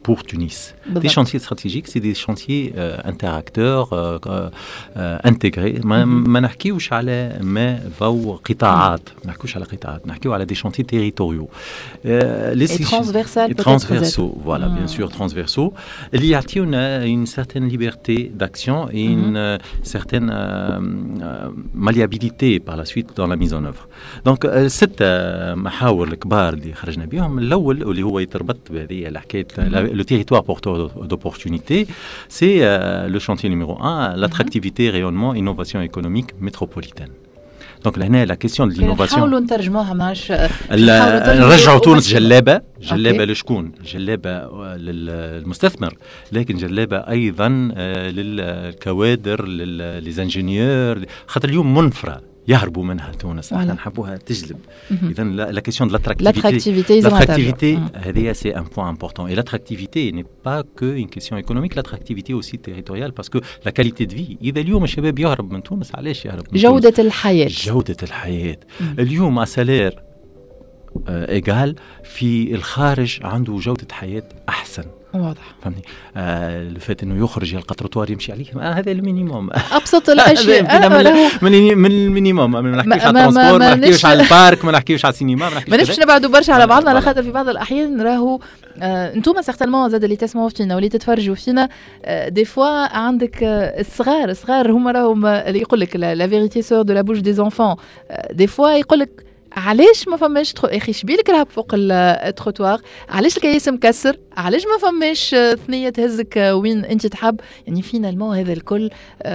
Speaker 4: pour Tunis. Des chantiers stratégiques, c'est des chantiers interacteurs, intégrés. ما نحكيوش على ما ضو قطاعات، ما نحكيوش على قطاعات، نحكيو على des chantiers territoriaux.
Speaker 2: Et
Speaker 4: transversaux, voilà, bien sûr, transversaux. اللي يعطيونا une certaine liberté d'action et une certaine malléabilité par la suite dans la mise en œuvre. Donc, 6 محاور الكبار اللي خرجنا بهم. الأول اللي هو يتربط بهذه الحكاية le territoire porteur d'opportunités, c'est le chantier numéro 1, l'attractivité, rayonnement, innovation économique métropolitaine. Donc là, la question de l'innovation.
Speaker 2: نحاولوا نترجموها ماش
Speaker 4: نرجعوا تونس جلابة لشكون؟ جلابة للمستثمر، لكن جلابة أيضا للكوادر، للإنجينيور، خاطر اليوم منفرة يهربوا منها تونس، احنا نحبوها تجلب. اذا لا كيسيون دو l'attractivité هذه سي ان بوين امبورطون. Et l'attractivité n'est pas que une question économique, l'attractivité aussi territoriale, parce que la qualité de vie. إذا اليوم الشباب يهرب من تونس، علاش يهرب من
Speaker 2: جودة
Speaker 4: تونس؟ جودة الحياة. اليوم على سالير إيجال في الخارج عنده جودة حياة أحسن.
Speaker 2: واضح.
Speaker 4: فهمني؟ الفات انه يخرج يلقى تروتوار يمشي عليه، هذا المينيموم،
Speaker 2: ابسط الاشياء.
Speaker 4: من المينيموم. ما نحكيوش على الترانسبور، ما نحكيوش على البارك، ما نحكيوش على السينما، ما نحكيوش
Speaker 2: نبعدوا برشا على بعضنا، على خاطر في بعض الاحيان راهو انتم سيغتالمون زاد اللي تسمعوا فينا واللي تتفرجوا فينا دي فوا عندك الصغار هما راهم اللي يقول لك لا فيريتي سور دو لا بوش دي انفون. دي فوا يقول لك علاش ما فماش اخي شبيلك راه فوق التروتوار، علاش الكياس مكسر، علاش ما فماش ثنيه تهزك وين انت تحب. يعني فينالمون هذا الكل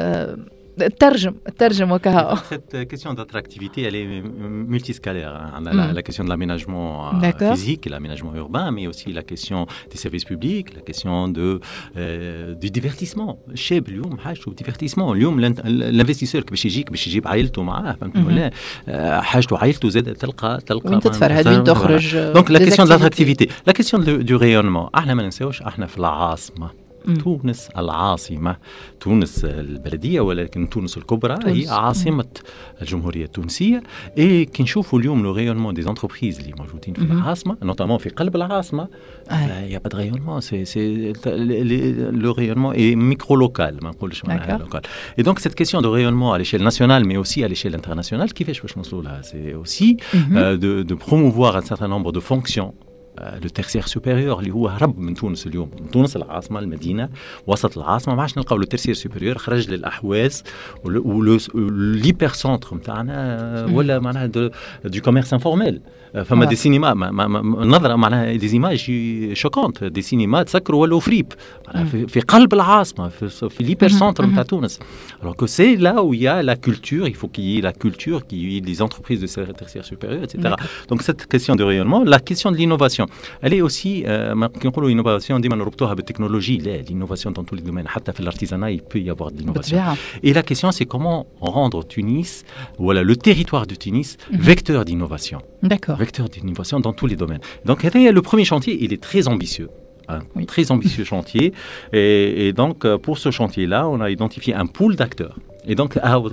Speaker 2: الترجم وكها.
Speaker 4: Cette question d'attractivité, elle est multiscalaire. La question de l'aménagement physique et l'aménagement urbain, mais aussi la question des services publics, la question du divertissement. الشاب اليوم حاجته divertissement. اليوم الانفستيسور باش يجيب عائلته معاه، فهمتوا ولا؟ حاجته عائلته زاد تلقى
Speaker 2: وين تتفرهد، وين تخرج.
Speaker 4: Donc la question de l'attractivité, la question du rayonnement. احنا ما ننساوش احنا في العاصمة تونس، العاصمة تونس البلدية، ولكن تونس الكبرى هي عاصمة الجمهورية التونسية. كي نشوفوا اليوم لو ريونمون دي انتربريز اللي موجودين في العاصمة، نوتامون في قلب العاصمة، يا با دو ريونمون، سي لو ريونمون اي ميكرو لوكال، ما نقولش معناها لوكال. اي دونك سيت كيسيون دو ريونمون على ليشيل ناسيونال مي اوسي على ليشيل انترناسيونال، كيفاش باش نوصلوا لها؟ سي اوسي دو بروموفوار ان سارتان نومبر دو فونكسيون. لو تيرسير سوبيريور اللي هو هرب من تونس اليوم، من تونس العاصمه المدينه وسط العاصمه، ما عادش نلقاو لو تيرسير سوبيريور، خرج للاحواز وليبر سونتر نتاعنا، ولا معناها دو كوميرس انفورميل. فما دي سينما نظره معناها دي زيماج شوكونت، دي سينما تسكروا ولا فريب في قلب العاصمه، في ليبر سونتر نتاع تونس. alors que c'est là où il y a la culture, il faut qu'il y ait la culture, qu'il y ait des entreprises de tertiaire supérieur, etc. Donc cette question de rayonnement, la question de l'innovation, elle est aussi ما نقولوا innovation ديما نربطوها بالتكنولوجي. لا، l'innovation dans tous les domaines، حتى في l'artisanat il peut y avoir de l'innovation. Et la question c'est comment rendre Tunis, voilà, le territoire de Tunis vecteur d'innovation.
Speaker 2: D'accord.
Speaker 4: Vecteur d'innovation dans tous les domaines. Donc le premier chantier, il est très ambitieux. Très ambitieux chantier. Et donc, pour ce chantier-là, on a identifié un pool d'acteurs. Et donc,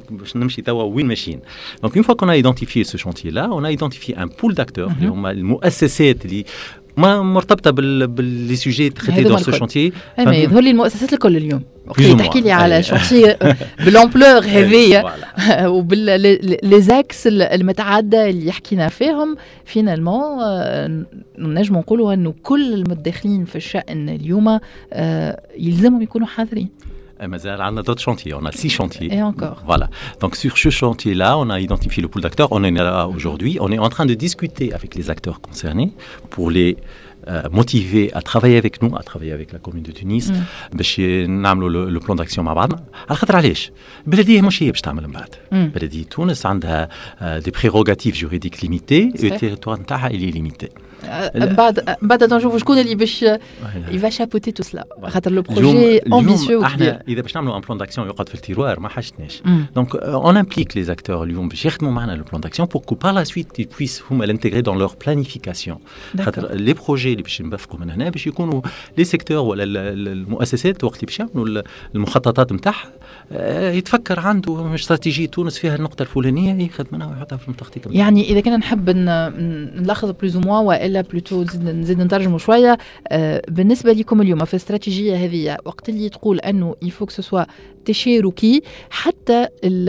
Speaker 4: une fois qu'on a identifié ce chantier-là, on a identifié un pool d'acteurs. المؤسسات اللي مرتبطة باللي سوجي تريتي دون سو شانتيي.
Speaker 2: اي يظهر لي المؤسسات الكل اليوم تحكي لي على شانتيي بالامبلور هذيا وبالليزاكس المتعدة اللي حكينا فيهم. فينالمون نجم نقولوا انه كل المتداخلين في الشأن اليوم يلزمهم يكونوا حاضرين.
Speaker 4: Mazal, on a d'autres chantiers, on a 6 chantiers.
Speaker 2: Et encore.
Speaker 4: Voilà. Donc sur ce chantier-là, on a identifié le pool d'acteurs. On en est là aujourd'hui. On est en train de discuter avec les acteurs concernés pour les motiver à travailler avec nous, à travailler avec la commune de Tunis, باش نعملوا le plan d'action مع بعضنا. على خاطر علاش؟ البلدية مش هي باش تعمل من بعد. بلدية تونس عندها des prérogatives juridiques limitées et le territoire نتاعها il est limité.
Speaker 2: بعد نشوفوا شكون اللي باش يفا شابوتي تو سلا، خاطر لو بروجي امبيسيو.
Speaker 4: احنا اذا باش نعملوا ان بلان داكسيون يقعد في التيروار ما حاجتناش. دونك اون امبليك لي اكتور اليوم باش يخدموا معنا لو بلان داكسيون pour que par la suite ils puissent هما l'intégrer dans leur planification. خاطر لي بروجي اللي باش نبثقوا من هنا باش يكونوا لي سيكتور ولا المؤسسات وقت اللي باش يعملوا المخططات نتاعها يتفكر عنده استراتيجيه تونس فيها النقطه الفلانيه ياخذ منها ويحطها في التخطيط.
Speaker 2: يعني اذا كنا نحب نلخص بلوز موا والا بلوتو نزيد نترجموا شويه، بالنسبه لكم اليوم في الاستراتيجيه هذه وقت اللي تقول انه يفوك سوا تشاركي حتى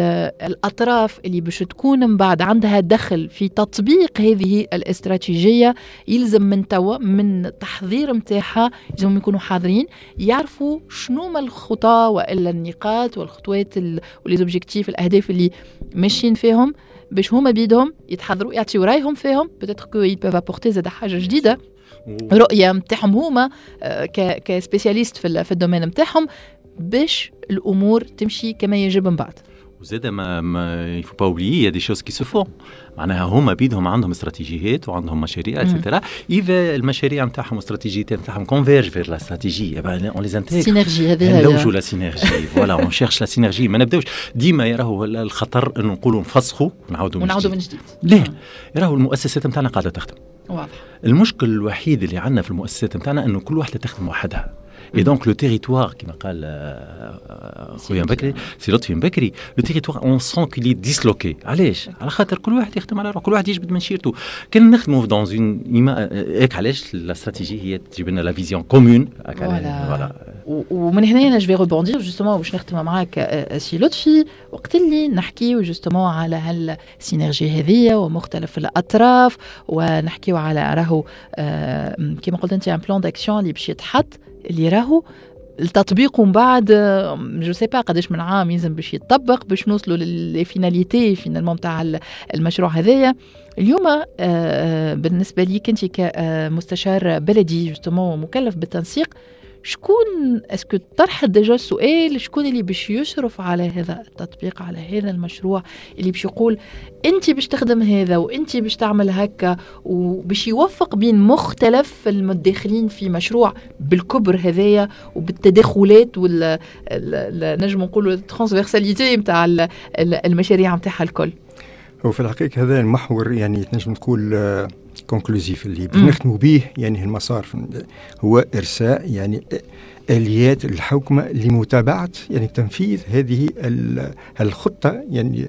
Speaker 2: الأطراف اللي باش تكون من بعد عندها دخل في تطبيق هذه الاستراتيجية يلزم من توا من تحضير متاعها لازم يكونوا حاضرين يعرفوا شنو ما الخطى وإلا النقاط والخطوات والأوبجيكتيف الأهداف اللي ماشيين فيهم باش هما بيدهم يتحضروا يعطيوا رايهم فيهم peut-être qu'ils peuvent apporter زاد حاجة جديدة رؤية متاعهم هما كسبيسياليست في الدومين متاعهم باش الامور تمشي كما يجب من بعد.
Speaker 4: وزاد ما يفو با اوبليي دي شوز كي سو فون معناها هما بيدهم عندهم استراتيجيات وعندهم مشاريع اتسيتيرا اذا المشاريع نتاعهم والاستراتيجيات نتاعهم كونفيرج فير لا استراتيجي اون لي انتيغ
Speaker 2: سينرجي هذه
Speaker 4: نلوجوا لا سينرجي فوالا اون شيرش لا سينرجي ما نبداوش ديما يراهو الخطر انه نقولوا نفسخوا ونعاودوا من جديد لا يراهو المؤسسات نتاعنا قاعده تخدم واضح. المشكل الوحيد اللي عندنا في المؤسسات نتاعنا انه كل واحده تخدم وحدها et donc le territoire كما قال خويا مبكري سي لطفي مبكري le territoire on sent qu'il est disloqué علاش على خاطر كل واحد يخدم على روحه كل واحد يجبد من شيرته كان نخدموا dans une هيك علاش لا استراتيجيه هي تجيب لنا لا فيزيون كومون
Speaker 2: فوالا ومن هنا انا جو في ريبوندير جوستومون باش نختم معاك سي لطفي وقت اللي نحكيو جوستومون على هالسينرجي هذه ومختلف الاطراف ونحكيو على راهو كما قلت انت ان بلان داكسيون اللي باش يتحط اللي راهو التطبيق ومن بعد جو سي با قداش من عام يلزم باش يتطبق باش نوصلوا للفيناليتي فينالمون تاع المشروع هذايا. اليوم بالنسبه ليك انت كمستشار بلدي جوستومون ومكلف بالتنسيق شكون اسكو طرح ديجا السؤال شكون اللي باش يشرف على هذا التطبيق على هذا المشروع اللي باش يقول انت باش تخدم هذا وانت باش تعمل هكا وباش يوفق بين مختلف المتداخلين في مشروع بالكبر هذايا وبالتداخلات نجم نقولوا الترانسفيرساليتي نتاع المشاريع نتاعها الكل.
Speaker 5: هو في الحقيقة هذا المحور يعني تنجم تقول كونكلوزيف اللي بنخدموا به يعني المسار هو إرساء يعني آليات الحكمة لمتابعة يعني تنفيذ هذه الخطة يعني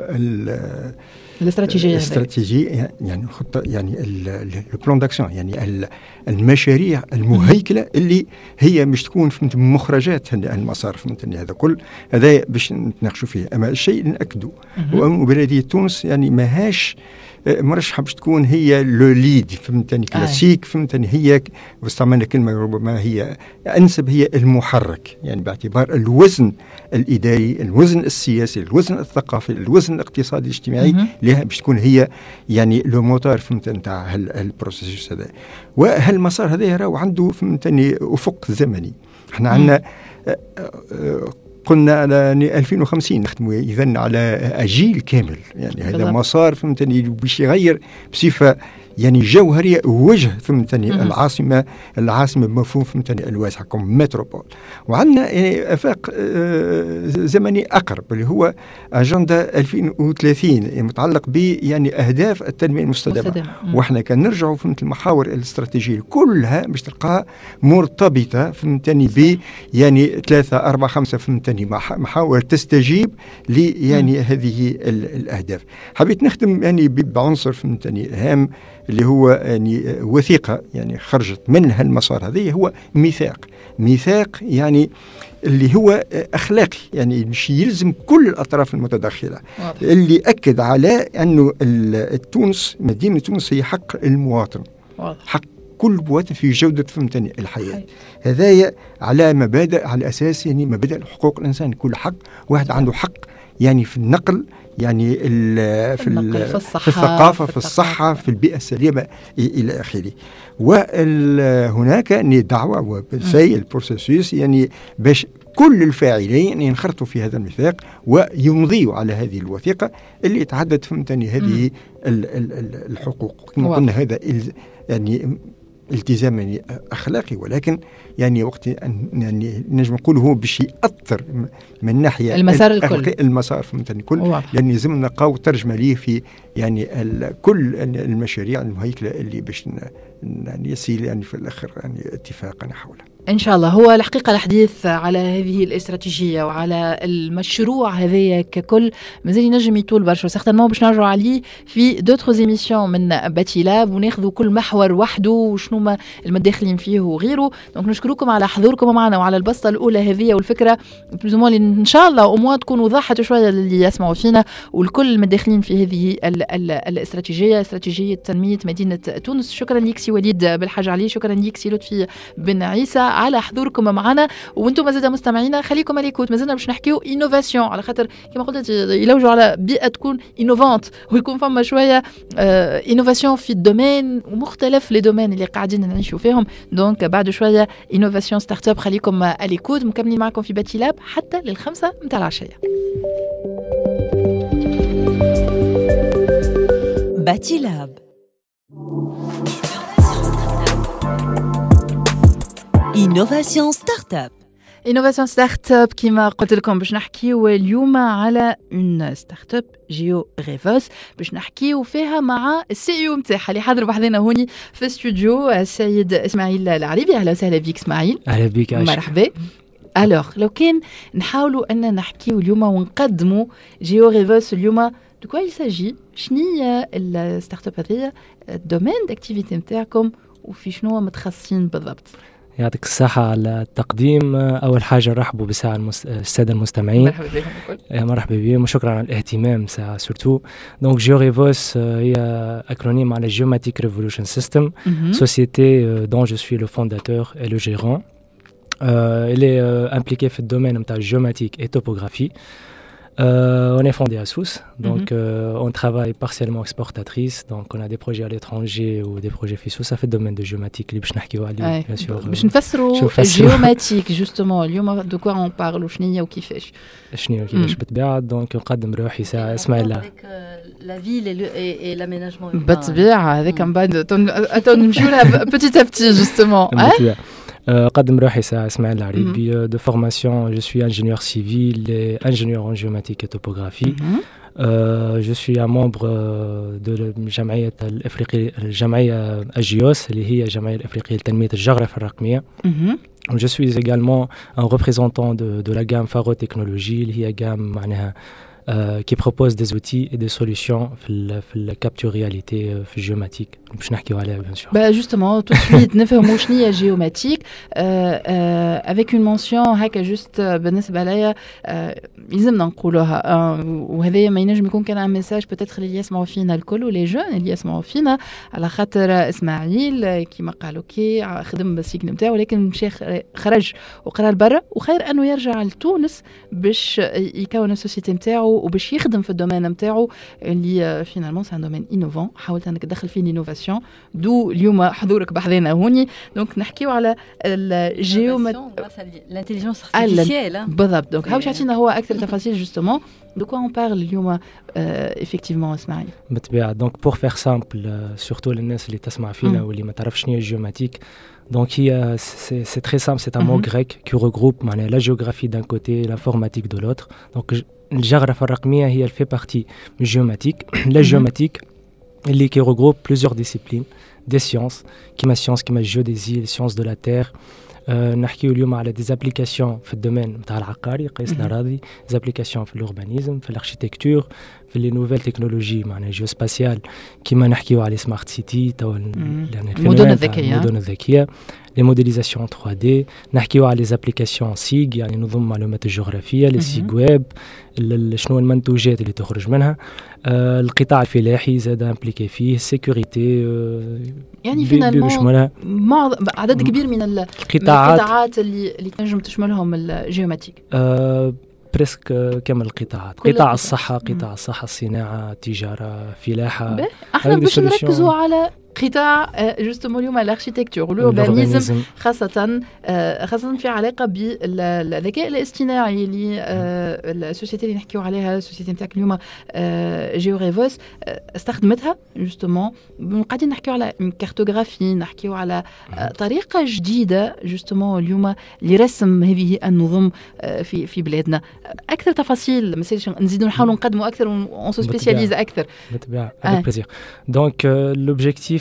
Speaker 5: الاستراتيجية يعني الخطة يعني البلان داكسيون يعني المشاريع المهيكلة اللي هي مش تكون في مخرجات المسار فهمتني هذا كل هذا باش نتناقشوا فيه. أما الشيء نأكده وبلدية تونس يعني ماهاش مرشحة باش تكون هي لو ليد فهمتني كلاسيك فهمتني هي واستعملنا كلمة ربما هي أنسب هي المحرك يعني باعتبار الوزن الإداري الوزن السياسي الوزن الثقافي الوزن الاقتصادي الاجتماعي لها باش تكون هي يعني لو موتور فهمتني تاع البروسيس هذا. وهالمسار هذا راهو عنده فهمتني أفق زمني. احنا عندنا قلنا على 2050 نخدموا إذن على أجيل كامل يعني هذا مسار فهمتني باش يغير بصفة يعني جوهرية وجه فهمتني العاصمة بمفهوم فهمتني الواسع كم متروبول. وعندنا يعني آفاق زمني أقرب اللي هو أجندة 2030 يعني متعلق ب يعني أهداف التنمية المستدامة. وإحنا كان نرجعوا فهمت المحاور الاستراتيجية كلها باش تلقاها مرتبطة فهمتني ب يعني 3 4 5 فهمتني محاور تستجيب لي يعني هذه الأهداف. حبيت نخدم يعني بعنصر فهمتني هام اللي هو يعني وثيقة يعني خرجت من هالمسار هذه هو ميثاق يعني اللي هو أخلاقي يعني مش يلزم كل الأطراف المتداخلة اللي أكد على أنه تونس مدينة تونس هي حق المواطن حق كل مواطن في جودة فهمتني الحياة. هذا على مبادئ على أساس يعني مبادئ حقوق الإنسان كل حق واحد عنده حق يعني في النقل يعني في الثقافة في الصحة في البيئة السليمة إلى آخره. وهناك دعوة وسي البروسيسوس يعني باش كل الفاعلين ينخرطوا في هذا الميثاق ويمضيوا على هذه الوثيقة اللي يتعدد فهمتني هذه الحقوق كما قلنا هذا يعني التزام يعني أخلاقي ولكن يعني وقت يعني نجم نقول هو باش يأثر من ناحية
Speaker 2: المسار الكل
Speaker 5: المسار فهمتني كل يعني لازم نلقاو ترجمة ليه في يعني كل المشاريع المهيكلة اللي باش يعني يسير يعني في الاخر يعني اتفاق حولها.
Speaker 2: إن شاء الله. هو الحقيقة الحديث على هذه الاستراتيجية وعلى المشروع هذايا ككل مازال ينجم يطول برشا، سيغتانمون باش نرجعوا عليه في دوتر ايميسيون من باتي لاب وناخذوا كل محور وحده وشنو ما المداخلين فيه وغيره. دونك نشكركم على حضوركم معنا وعلى البسطة الأولى هذه والفكرة بلوزمون إن شاء الله أموا تكون وضحت شوية للي يسمعوا فينا والكل المداخلين في هذه الاستراتيجية، استراتيجية تنمية مدينة تونس. شكرا ليك سي وليد بالحاج علي، شكرا ليك سي لطفي بن عيسى على حضوركم معنا. وانتم مازال مستمعينا خليكم على الكوت، مازلنا باش نحكيو انوفاسيون على خاطر كما قلت يلوجوا على بيئه تكون انوفانت ويكون فما شويه انوفاسيون في الدومين ومختلف لي دومين اللي قاعدين نعيشوا فيهم. دونك بعد شويه انوفاسيون ستارت اب، خليكم على الكوت. مكملين معكم في باتي لاب حتى لل5 متاع العشيه.
Speaker 1: باتي لاب إنوفاسيون ستارت اب.
Speaker 2: إنوفاسيون ستارت اب كما قلت لكم باش نحكيو اليوم على اون ستارت اب جيو ريفوس، باش نحكيو فيها مع السي او نتاعها اللي حاضر بحذنا هوني في الاستوديو السيد اسماعيل العريبي. اهلا وسهلا بك اسماعيل.
Speaker 6: اهلا بك عايشة.
Speaker 2: مرحبا. الوغ لو كان نحاولوا ان نحكيو اليوم ونقدموا جيو ريفوس اليوم دو كوا يساجي، شنية الستارت اب هذيا، الدومين داكتيفيتي نتاعكم وفي شنو متخصصين بالضبط؟
Speaker 6: يعطيك الصحة على التقديم. أول حاجة نرحبوا بساعة السادة المستمعين.
Speaker 2: مرحبا بهم الكل.
Speaker 6: مرحبا بهم وشكرا على الاهتمام ساعة سورتو. دونك جيو ريفوس هي أكرونيم على Geomatic Revolution System, société dont je suis le fondateur et le gérant. Elle est impliquée في الدومين نتاع géomatique et topographie. On est fondé à Sousse, donc on travaille partiellement exportatrice, donc on a des projets à l'étranger ou des projets في Sousse. Ça fait le domaine de géomatique اللي باش نحكيو عليه bien sûr.
Speaker 2: باش نفسروا géomatique justement اليوم de quoi on parle وشنية وكيفاش.
Speaker 6: شنو كيفاش بالطبيعة. دونك نقدم روحي ساعة اسماعيل
Speaker 3: la ville et l'aménagement.
Speaker 2: بالطبيعة هذاك من بعد نمشيو لها petit à petit justement.
Speaker 6: قدم روحي ساعة اسماعيل العريبي. De formation, je suis ingénieur civil et ingénieur en géomatique et topographie. Je suis un membre de الجمعية أجيوس اللي هي الجمعية الأفريقية لتنمية الجغرافيا الرقمية. Je suis également un représentant de la gamme Faro Technologies اللي هي gamme معناها qui propose des outils et des solutions في la capture réalité في géomatique. باش نحكيو عليها bien sûr.
Speaker 2: Bah justement tout de suite نفهموا شنو هي géomatique avec une mention هكا juste بالنسبة ليا يلزمنا نقولوها وهذا ما ينجم يكون كان ميساج peut-être اللي يسمعوا فينا الكل ولي جون اللي يسمعوا فينا على خاطر اسماعيل كيما قالوا كي خدم بالسجن نتاعو ولكن مشى خرج وقرا لبرا وخير انه يرجع لتونس باش يكون السوسيتي نتاعو وباش يخدم في الدومين نتاعو اللي فينالمون سان دومين انوفون. حاولت انك تدخل فيه الانوفاسيون دو اليوم حضورك بحذنا هوني. دونك نحكيو على
Speaker 3: الانتيليجنس ارتيفيسيال
Speaker 2: بالضبط. دونك هاوش عطينا هو اكثر تفاصيل جوستومون دو كوا اون بارل اليوم effectivement اسماعيل.
Speaker 6: بالطبيعة. دونك بور فير سامبل سورتو للناس اللي تسمع فينا واللي ما تعرفش شنو هي الجيوماتيك. Donc, c'est très simple, c'est un mot grec qui regroupe la géographie d'un côté et l'informatique de l'autre. Donc, le géographie الرقمية هي fait partie géomatique. La géomatique, qui regroupe plusieurs disciplines, des sciences, qui la géodésie, les sciences de la terre. نحكيو اليوم على des applications في الدومين نتاع العقاري قياس الأراضي, des applications في l'urbanisme, في l'architecture, في les nouvelles technologies معناها جيوسباسيال كيما نحكيو على سمارت سيتي تو
Speaker 2: المدن
Speaker 6: الذكية, les modélisations 3D, نحكيو على les applications SIG يعني نظم معلومات الجغرافية, les SIG web, شنو المنتوجات اللي تخرج منها, القطاع الفلاحي زاد امبليكي فيه, السيكوريتي
Speaker 2: يعني فينا عدد كبير من القطاعات اللي تنجم تشملهم الجيوماتيك.
Speaker 6: بريسك كامل القطاعات, قطاع الصحة, الصناعة, التجارة, فلاحة.
Speaker 2: احنا باش نركزوا على قطاع جوستومون اليوم الاركيتكتور والوربانيزم خاصة في علاقة بالذكاء الاصطناعي اللي السوسيتي اللي نحكيو عليها السوسيتي نتاعك اليوم جيو ريفوس استخدمتها جوستومون. قاعدين نحكيو على كارتوغرافي, نحكيو على طريقة جديدة جوستومون اليوم لرسم هذه النظم في بلادنا. أكثر تفاصيل مساج نزيدوا نحاولوا نقدموا أكثر ونسو سبيسياليز أكثر.
Speaker 6: بالطبيعة avec plaisir. Donc l'objectif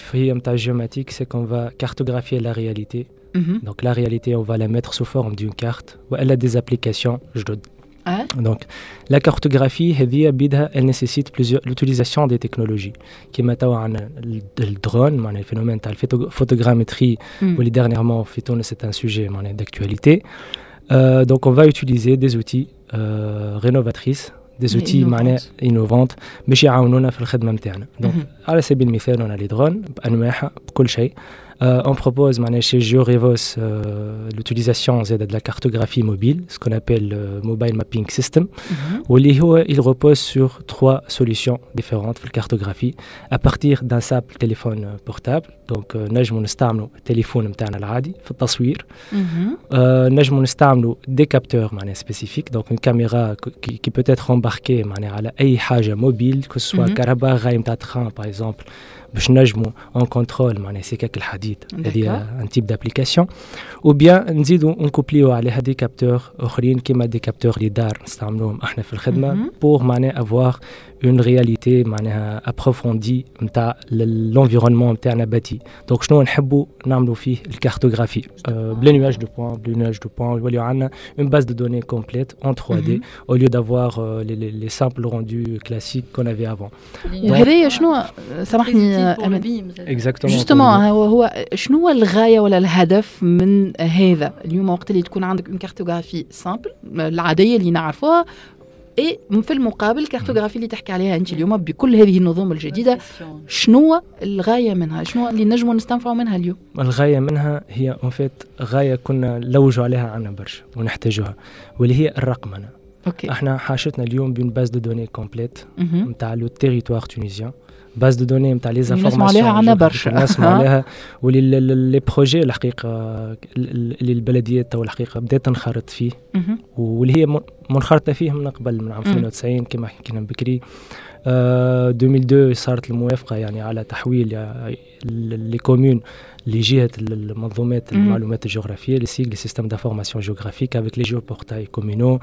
Speaker 6: هي نتاع géomatique, c'est qu'on va cartographier la réalité. Donc la réalité, on va la mettre sous forme d'une carte. Elle a des applications جدد. Donc la cartographie elle nécessite l'utilisation des technologies qui maintenant le drone, le phénomène de la photogrammétrie où dernièrement c'est un sujet d'actualité. Donc on va utiliser des outils rénovatrices, des outils innovants باش يعاونونا في الخدمه نتاعنا. Donc على سبيل المثال on a les drones بانواعها بكل شيء. On propose chez GeoRevos l'utilisation de la cartographie mobile, ce qu'on appelle le Mobile Mapping System, où il repose sur 3 solutions différentes de la cartographie à partir d'un simple téléphone portable. Donc, نجمو نستعملوا التليفون نتاعنا العادي في التصوير. نجمو نستعملوا des capteurs spécifiques, donc une caméra qui peut être embarquée على أي حاجة mobile, que ce soit كهرباء غاية نتاع train par exemple. باش نجموا اون كنترول سكك الحديد هذه ان تيب دابليكاسيون او بيان نزيدوا نكوبليو عليها دي كابتور اخرين كيما دي كابتور ليدار نستعملوهم احنا في الخدمه بور افوار اون رياليتي ابروفوندي نتاع لونفيرونمون نتاعنا باتي. دونك شنو نحبوا نعملوا فيه الكارتوغرافي بلا نواج دو بوان يوليو عندنا اون باز دو دوني كومبليت اون 3D au lieu d'avoir les simples rendus classiques qu'on avait avant.
Speaker 2: وهذه شنو سامحني جوستومون هو شنو الغايه ولا الهدف من هذا اليوم وقت اللي تكون عندك اون كارتوغرافي سامبل العاديه اللي نعرفوها اي في المقابل الكارتوغرافي اللي تحكي عليها انت اليوم بكل هذه النظم الجديده شنو الغايه منها شنو اللي نجموا نستنفعوا منها اليوم؟ الغايه
Speaker 6: منها هي اون فيت غايه كنا نلوجوا عليها عنا برشا ونحتاجوها واللي هي الرقمنه. احنا حاشتنا اليوم بين باز دو دوني كومبليت نتاع لو تيريتوار تونيزيان باز دو دوني نتاع لي زانفورماسيون
Speaker 2: نسمعوا عليها عنا برشا
Speaker 6: نسمعوا عليها ولي بروجي الحقيقه اللي البلديات تو الحقيقه بدات تنخرط فيه واللي هي منخرطه فيه من قبل من عام 98 كما حكينا بكري. 2002 صارت الموافقه على تحويل لي كومون لجهه المنظومات المعلومات الجغرافيه لي سيغل سيستم دافورماسيون جيوغرافيك افيك لي جيو بورتاي كومونو.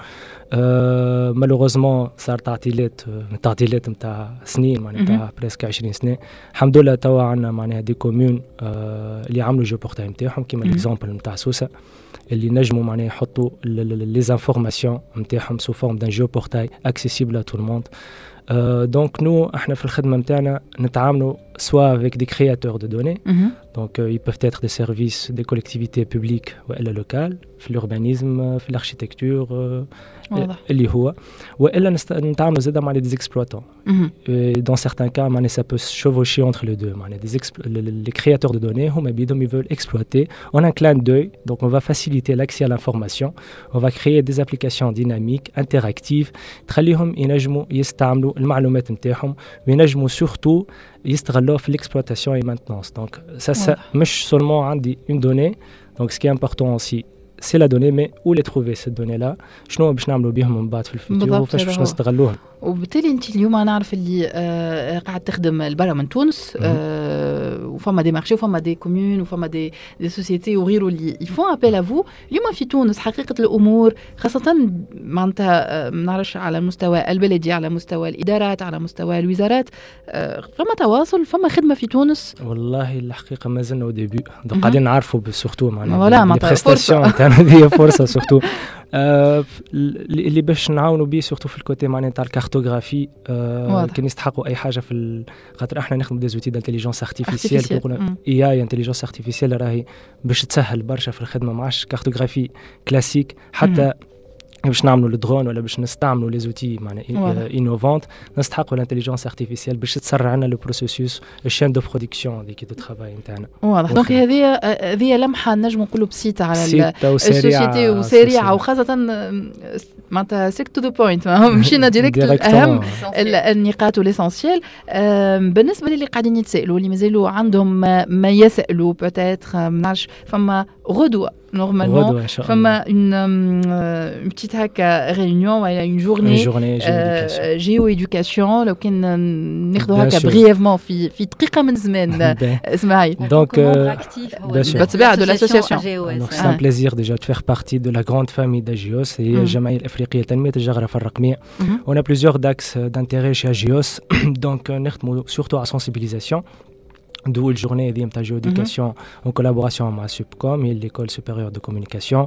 Speaker 6: مالوغوزمون صار تعطيلات نتاع سنين نتاع بريسك 20 سنه. الحمد لله توا عندنا دي كومون اللي عملوا جيو بورتاي نتاعهم كيما ليكزامبل نتاع سوسه اللي نجموا يحطوا لي زانفورماسيون نتاعهم سو فورم دان جيو بورتاي اكسيسيبل ا تو الموند. Donc nous, احنا في الخدمة نتاعنا نتعاملوا soit avec des créateurs de données, donc ils peuvent être des services des collectivités publiques ou locales, في l'urbanisme, في l'architecture, اللي هو وإلا نتعاملوا زادا مع des exploitants. Dans certains cas, ça peut se chevaucher entre les deux. Les créateurs de données, ils veulent exploiter en un clin d'œil, donc on va faciliter l'accès à l'information, on va créer des applications dynamiques, interactives, تخليهم ينجموا يستعملوا المعلومات نتاعهم وينجموا surtout يستغلوا في l'exploitation et maintenance. Donc ça مش seulement عندي une donnée, donc ce qui est important aussi c'est la donnée, mais où les trouver cette donnée-là شنو باش نعملوا بهم من بعد في الفيتور وفاش باش نستغلوها.
Speaker 2: وبالتالي انت اليوم انا نعرف اللي قاعد تخدم البرا من تونس وفما دي مارشي وفما دي كومون وفما دي سوسيتي وغيره اللي يفون ابيل افو اليوم في تونس حقيقه الامور خاصه معناتها ما نعرفش على مستوى البلدي على مستوى الادارات على مستوى الوزارات فما تواصل فما خدمه في تونس.
Speaker 6: والله الحقيقه ما زلنا ديبي قاعدين نعرفوا سورتو معناتها البريستاسيون تاعنا دي فرصه سورتو اللي باش نعاونوا بيه سورتو في الكوتي معناتها تاع الكارتوغرافي كان يستحقوا اي حاجه في خاطر احنا نخدموا دي زوتي دانتيليجنس ارتيفيسيال اي انتيليجنس ارتيفيسيال راهي باش تسهل برشا في الخدمه معاش كارتوغرافي كلاسيك حتى باش نعملوا الدرون ولا باش نستعملوا لي زوتي معناها انوفونت نستحقوا الانتيليجنس ارتيفيسيال باش تسرع لنا لو بروسيسوس الشين دو برودكسيون ديك دو ترافاي نتاعنا.
Speaker 2: واضح دونك هذه لمحه نجم نقولوا بسيطه على السوسيتي وسريعه وخاصه معناتها سيك تو ذا بوينت مشينا ديريكت الاهم النقاط والاسونسيال. بالنسبه للي قاعدين يتسائلوا اللي مازالوا عندهم ما يسالوا بوتيتر ما نعرفش فما غدوه normalement فما une petite هكا réunion ولا une journée géo-éducation لو كان ناخذوا هكا brièvement في دقيقه من زمان اسمعي
Speaker 6: donc
Speaker 2: بالطبيعه de l'association.
Speaker 6: Donc c'est un plaisir déjà de faire partie de la grande famille d'AGIOS هي الجمعيه الافريقيه لتنميه الجغرافيا الرقميه. On a plusieurs d'axes d'intérêt chez AGIOS donc نخدموا surtout à sensibilisation d'où le journée de géoéducation en collaboration avec Subcom et l'école supérieure de communication.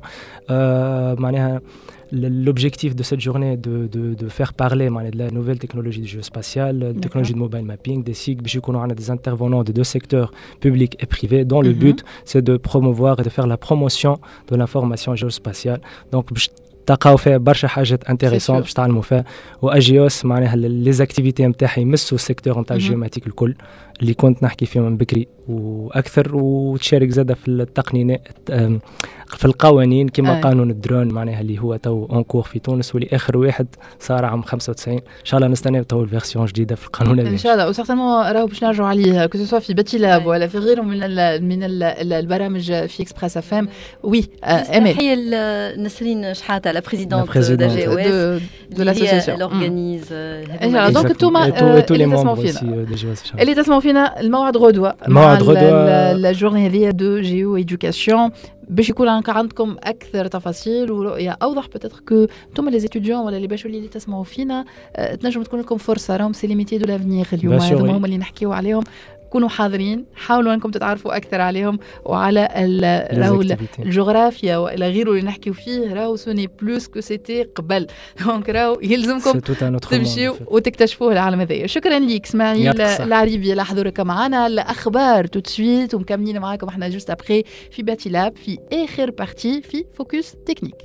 Speaker 6: L'objectif de cette journée est de faire parler de la nouvelle technologie du géospatial, de technologie de mobile mapping, des SIG, on a des intervenants de 2 secteurs, publics et privés, dont le but c'est de promouvoir et de faire la promotion de l'information géospatiale. Donc, تلقاو فيها برشا حاجات انتريسون باش تعلموا فيها. واجيوس معناها لي زاكتيفيتي نتاعها يمسوا السيكتور نتاع الجيوماتيك الكل اللي كنت نحكي فيه من بكري واكثر، وتشارك زاده في التقنينات في القوانين كما قانون الدرون معناها اللي هو تو اونكور في تونس، واللي اخر واحد صار عام 95. ان شاء الله نستناو تو الفيرسيون جديده في القانون هذا
Speaker 2: ان شاء الله. وسيغتينمون راهو باش نرجعوا عليه كو سوا في باتي لاب ولا في غيره من البرامج في اكسبريس اف ام. وي
Speaker 3: تحيه لنسرين شحاته لا بريزيدونت دو جي او اس
Speaker 2: de l'association.
Speaker 3: Elle organise.
Speaker 2: Donc tous les membres aussi de GEOS. اللي تسمعوا فينا الموعد غدوة مع الجورني هذه دو جيو إدوكاسيون باش يكون عندكم أكثر تفاصيل ورؤية أوضح. بتاتر كو انتم لي ستوديون ولا لي باشو اللي تسمعوا فينا تنجم تكون لكم فرصة. راهم سي لي ميتي دو لافنيغ اليوم، هذوما هما اللي نحكيو عليهم. كونوا حاضرين، حاولوا انكم تتعرفوا اكثر عليهم وعلى الجغرافيا والى غيره اللي نحكيو فيه. راهو سوني بلوس كو سيتي قبل، دونك راهو يلزمكم تمشيوا وتكتشفوا العالم هذايا. شكرا ليك اسماعيل العريبي على حضورك معنا. الاخبار تو سويت ومكملين معاكم احنا جوست ابخي في باتي لاب في اخر بارتي في فوكس تكنيك.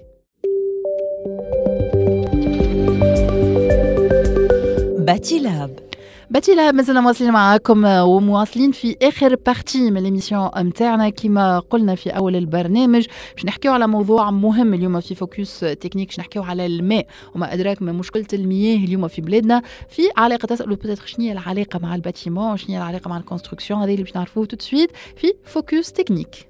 Speaker 1: باتي لاب
Speaker 2: مازلنا مواصلين معاكم ومواصلين في آخر بارتي من الإميسيون متاعنا. كما قلنا في أول البرنامج باش نحكيو على موضوع مهم اليوم في فوكس تكنيك. باش نحكيو على الماء وما أدراك من مشكلة المياه اليوم في بلادنا. في علاقة تسألوا بتاتر شنو هي العلاقة مع الباتيمون، شنو هي العلاقة مع الكونستركسيون، هذا اللي باش نعرفوه تو سويت في فوكس تكنيك.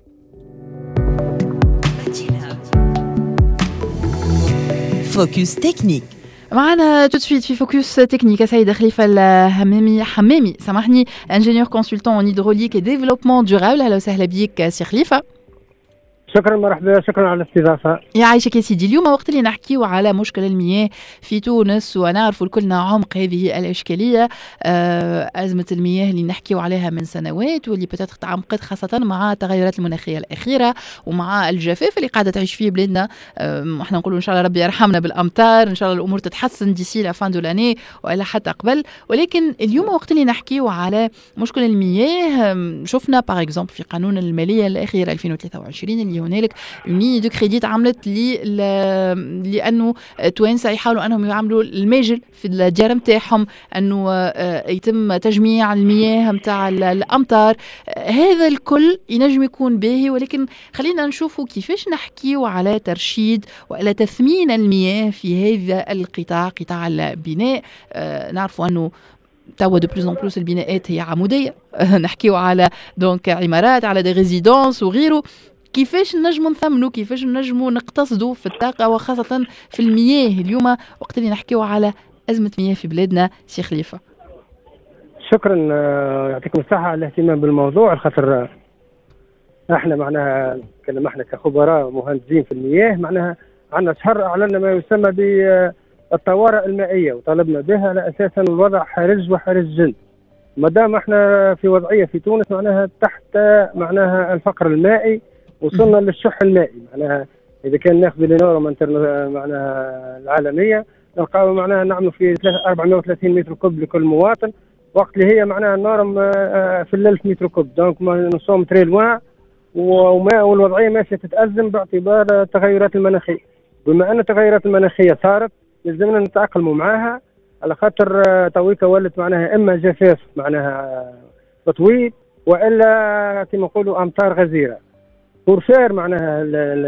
Speaker 1: فوكس تكنيك
Speaker 2: معنا tout de suite في فوكس تكنيك سيدة خليفة الحمامي سامحني، انجينيور كونسلتون en hydraulique et développement durable. اهلا وسهلا بيك سي خليفة.
Speaker 7: شكرا، مرحبا، شكرا على الاستضافة.
Speaker 2: يعيشك يا سيدي. اليوم وقت اللي نحكيو على مشكل المياه في تونس ونعرفوا الكلنا عمق هذه الإشكالية، أزمة المياه اللي نحكيو عليها من سنوات واللي بتاتر تعمقت خاصة مع التغيرات المناخية الأخيرة ومع الجفاف اللي قاعدة تعيش فيه بلادنا. احنا نقولوا إن شاء الله ربي يرحمنا بالأمطار، إن شاء الله الأمور تتحسن ديسي لا فان دو لاني وإلا حتى قبل. ولكن اليوم وقت اللي نحكيو على مشكل المياه شفنا باغ اكزومبل في قانون المالية الأخير 2023 اللي هنالك يوني دو كريديت عملت لأنه توانسة يحاولوا أنهم يعملوا الماجل في الديار متاعهم، أنه يتم تجميع المياه متاع الأمطار. هذا الكل ينجم يكون باهي، ولكن خلينا نشوفوا كيفاش نحكيوا على ترشيد وعلى تثمين المياه في هذا القطاع، قطاع البناء. نعرفوا أنه توا دو بلوز ان بلوس البناءات هي عمودية، نحكيوا على دونك عمارات، على دي ريزيدونس وغيره. كيفاش نجموا نثمنوا، كيفاش نجموا نقتصدوا في الطاقة وخاصة في المياه اليوم وقت اللي نحكيوا على أزمة مياه في بلادنا؟ سي خليفة.
Speaker 7: شكرا، يعطيكم الصحة على الاهتمام بالموضوع. الخاطر احنا معناها نتكلم احنا كخبراء مهندسين في المياه، معناها عندنا شهر اعلنا ما يسمى بالطوارئ المائية وطالبنا بها على اساس الوضع حرج وحرج جد. ما دام احنا في وضعية في تونس معناها تحت معناها الفقر المائي، وصلنا للشح المائي. معناها اذا كان ناخذ النورم معناها العالميه نلقاو معناها نعملوا في 430 متر كوب لكل مواطن، وقت اللي هي معناها النورم في 1000 متر كوب. دونك ما نصوم تري لوان، والوضعيه ماشيه تتازم باعتبار التغيرات المناخيه. بما ان التغيرات المناخيه صارت لازمنا نتاقلموا معاها، على خاطر تويكا ولت معناها اما جفاف معناها تطويل والا كما نقولوا امطار غزيره. بورفير معناها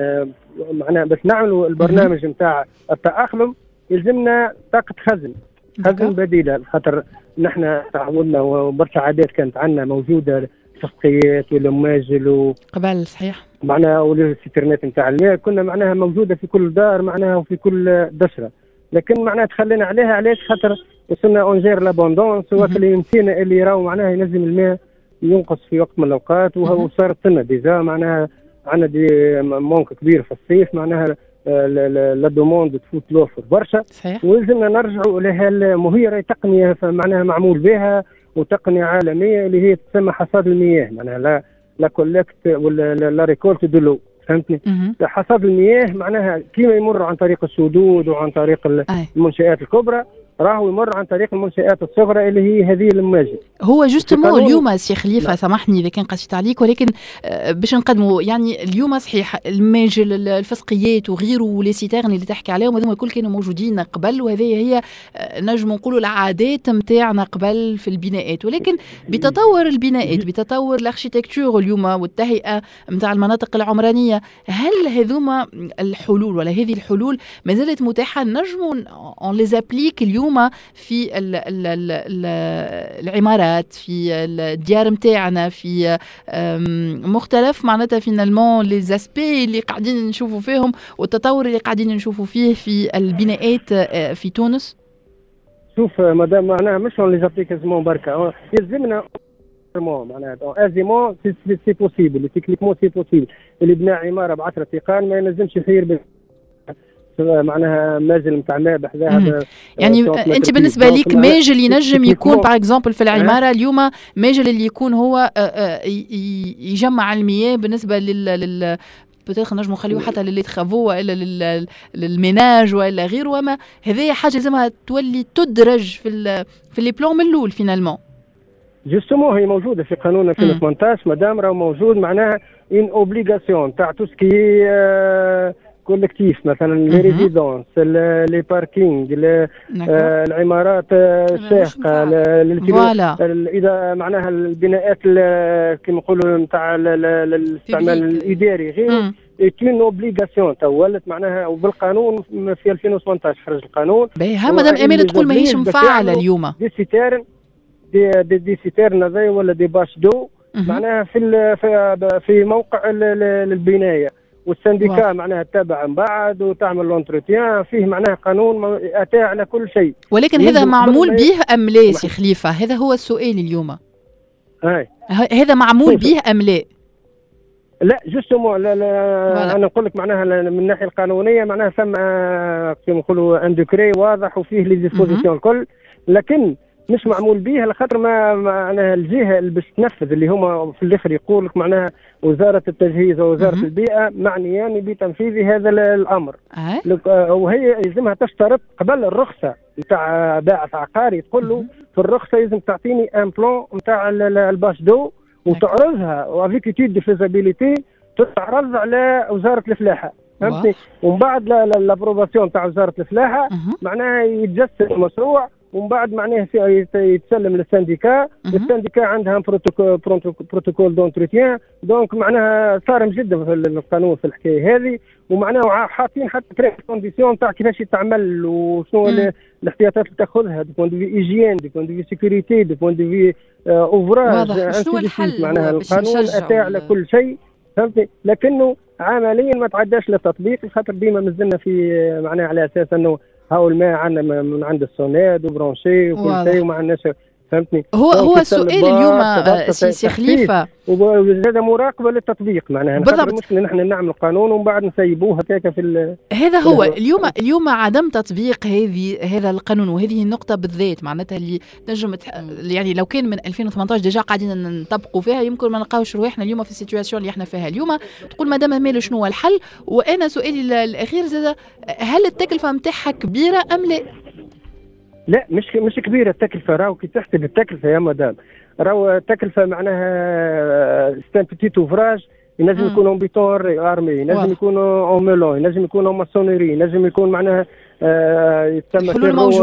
Speaker 7: باش نعملوا البرنامج نتاع التأقلم يلزمنا طاقة خزن بديلة. خاطر نحن تعودنا وبرشا عادات كانت عندنا موجودة، شقيات ولا ماجل
Speaker 2: قبل صحيح
Speaker 7: معناها والسيترنات نتاع الماء كنا معناها موجودة في كل دار معناها وفي كل دشرة، لكن معناها تخلينا عليها. علاش؟ خاطر وصلنا اونجير لابوندونس، وقت اللي نسينا اللي يراو معناها ينزل الماء ينقص في وقت من الاوقات، وهو صارت لنا ديجا معناها عندنا دي مونك كبير في الصيف، معناها لا دوموند تفوت لوفر برشا، ولازمنا نرجعوا لها. وهي راهي تقنيه معناها معمول بها وتقنيه عالميه اللي هي تسمى حصاد المياه، معناها لا كولكت ولا لا ريكولت دو لو، فهمتني؟ حصاد المياه معناها كيما يمر عن طريق السدود وعن طريق المنشآت الكبرى، راهو يمر عن طريق المنشآت الصغرى اللي هي هذه الماجد.
Speaker 2: هو جوستومون اليوم سي خليفه سامحني اذا كان قصيت عليك، ولكن باش نقدموا يعني اليوم صحيح الماجل الفسقيات وغيره وليسيتيرن اللي تحكي عليهم هذوما الكل كانوا موجودين قبل، وهذه هي نجم نقولوا العادات نتاعنا قبل في البناءات، ولكن بتطور البناءات بتطور الاركيتكتور اليوم والتهيئه نتاع المناطق العمرانيه، هل هذوما الحلول ولا هذه الحلول ما زالت متاحه نجموا اون لي ابليك اليوم في العمارات في الديار متاعنا في مختلف معناتها فينالمون لي زاسبي اللي قاعدين نشوفوا فيهم والتطور اللي قاعدين نشوفوا فيه في البناءات في تونس؟
Speaker 7: شوف مدام معناها مش لي زابليكاسيون بركه، يلزمنا معناها ازيمون سي بوسيبل تكنيكمون سي بوسيبل اللي بناء عماره ب10 ثقال ما ينجمش يخير معناها ماجل نتاع ماء بحذاها.
Speaker 2: يعني انت بالنسبه ليك ماجل ينجم يكون باغ اكزومبل في العماره اليوم ماجل اللي يكون هو يجمع المياه بالنسبه لل بتاخذ نجموا نخليوه حتى للي تخافوا والا للميناج والا غيره، وما هذه حاجه لازمها تولي تدرج في لي بلان من الاول فينالمون.
Speaker 7: جوستومون هي موجوده في قانون 2018 مادام راه موجود معناها ان اوبليغاسيون تاع تو سكي كولكتيف، مثلا لي ريزيدونس لي باركينغ العمارات الشاقه اذا معناها البناءات كما نقولوا نتاع الاستعمال الاداري غير اون اوبليغاسيون تولت معناها وبالقانون في 2018 خرج القانون.
Speaker 2: باهي مدام امينه تقول ماهيش مفعله اليوم
Speaker 7: دي سيتيرن هذايا ولا دي باش دو معناها في موقع البنايه، والسنديكا معناها تتابع من بعد وتعمل لونتروتيان فيه معناها قانون اتى على كل شيء.
Speaker 2: ولكن هذا معمول به ام لا سي خليفه؟ هذا هو السؤال اليوم. هذا معمول به ام لا؟
Speaker 7: لا جوستومون لا انا نقول لك معناها من الناحيه القانونيه معناها ثم كما نقولوا ان دوكري واضح وفيه لي ديسبوزيسيون الكل، لكن مش معمول به على خاطر ما معناها الجهه اللي باش تنفذ اللي هما في الاخر يقول لك معناها وزاره التجهيز ووزاره البيئه معنيان بتنفيذ هذا الامر. وهي يلزمها تشترط قبل الرخصه نتاع باعث عقاري تقول له في الرخصه لازم تعطيني ان بلان نتاع الباش دو وتعرضها وافيك ايتود دو فيزابيليتي تتعرض على وزاره الفلاحه، فهمتني؟ ومن بعد لابروباسيون تاع وزاره الفلاحه معناها يتجسد المشروع ومن بعد معناه يتسلم للسنديكا، السنديكا عندها بروتوكول دونتروتيان، دونك معناها صارم جدا في القانون في الحكايه هذه، ومعناه حاطين حتى كريت كونديسيون تاع كيفاش يتعمل وشنو الاحتياطات اللي تاخذها دو بوان دو في ايجيان دو بوان دو في سيكوريتي دو بوان دو في اوفراج.
Speaker 3: شنو الحل؟
Speaker 7: معناها القانون اتى على كل شيء، فهمتني؟ لكنه عمليا ما تعداش للتطبيق خاطر ديما مازلنا في معناها على اساس انه هاو الماء عندنا من عند السوناد وبرونشي وكل شيء وما عندناش، فهمتني؟
Speaker 2: هو السؤال اليوم سي خليفه
Speaker 7: وزاد مراقبه للتطبيق معناها المشكله نحن نعمل قانون ومن بعد نسيبوه هكاك في
Speaker 2: هذا هو اليوم عدم تطبيق هذا القانون وهذه النقطه بالذات معناتها اللي نجم يعني لو كان من 2018 ديجا قاعدين نطبقوا فيها يمكن ما نلقاوش روحنا اليوم في السيتوياسيون اللي احنا فيها اليوم. تقول مدام مال شنو هو الحل؟ وانا سؤالي الاخير زاد هل التكلفه نتاعها كبيره ام لا؟
Speaker 7: لا مش كبيره التكلفه، راهو كي تحسب التكلفه يا مدام راهو التكلفه معناها ستان بتيت اوفراج ينجم يكون اون بيتون ارمي، ينجم يكون اون ميلون، ينجم يكون اون ماسونري، ينجم يكون معناها يتسمى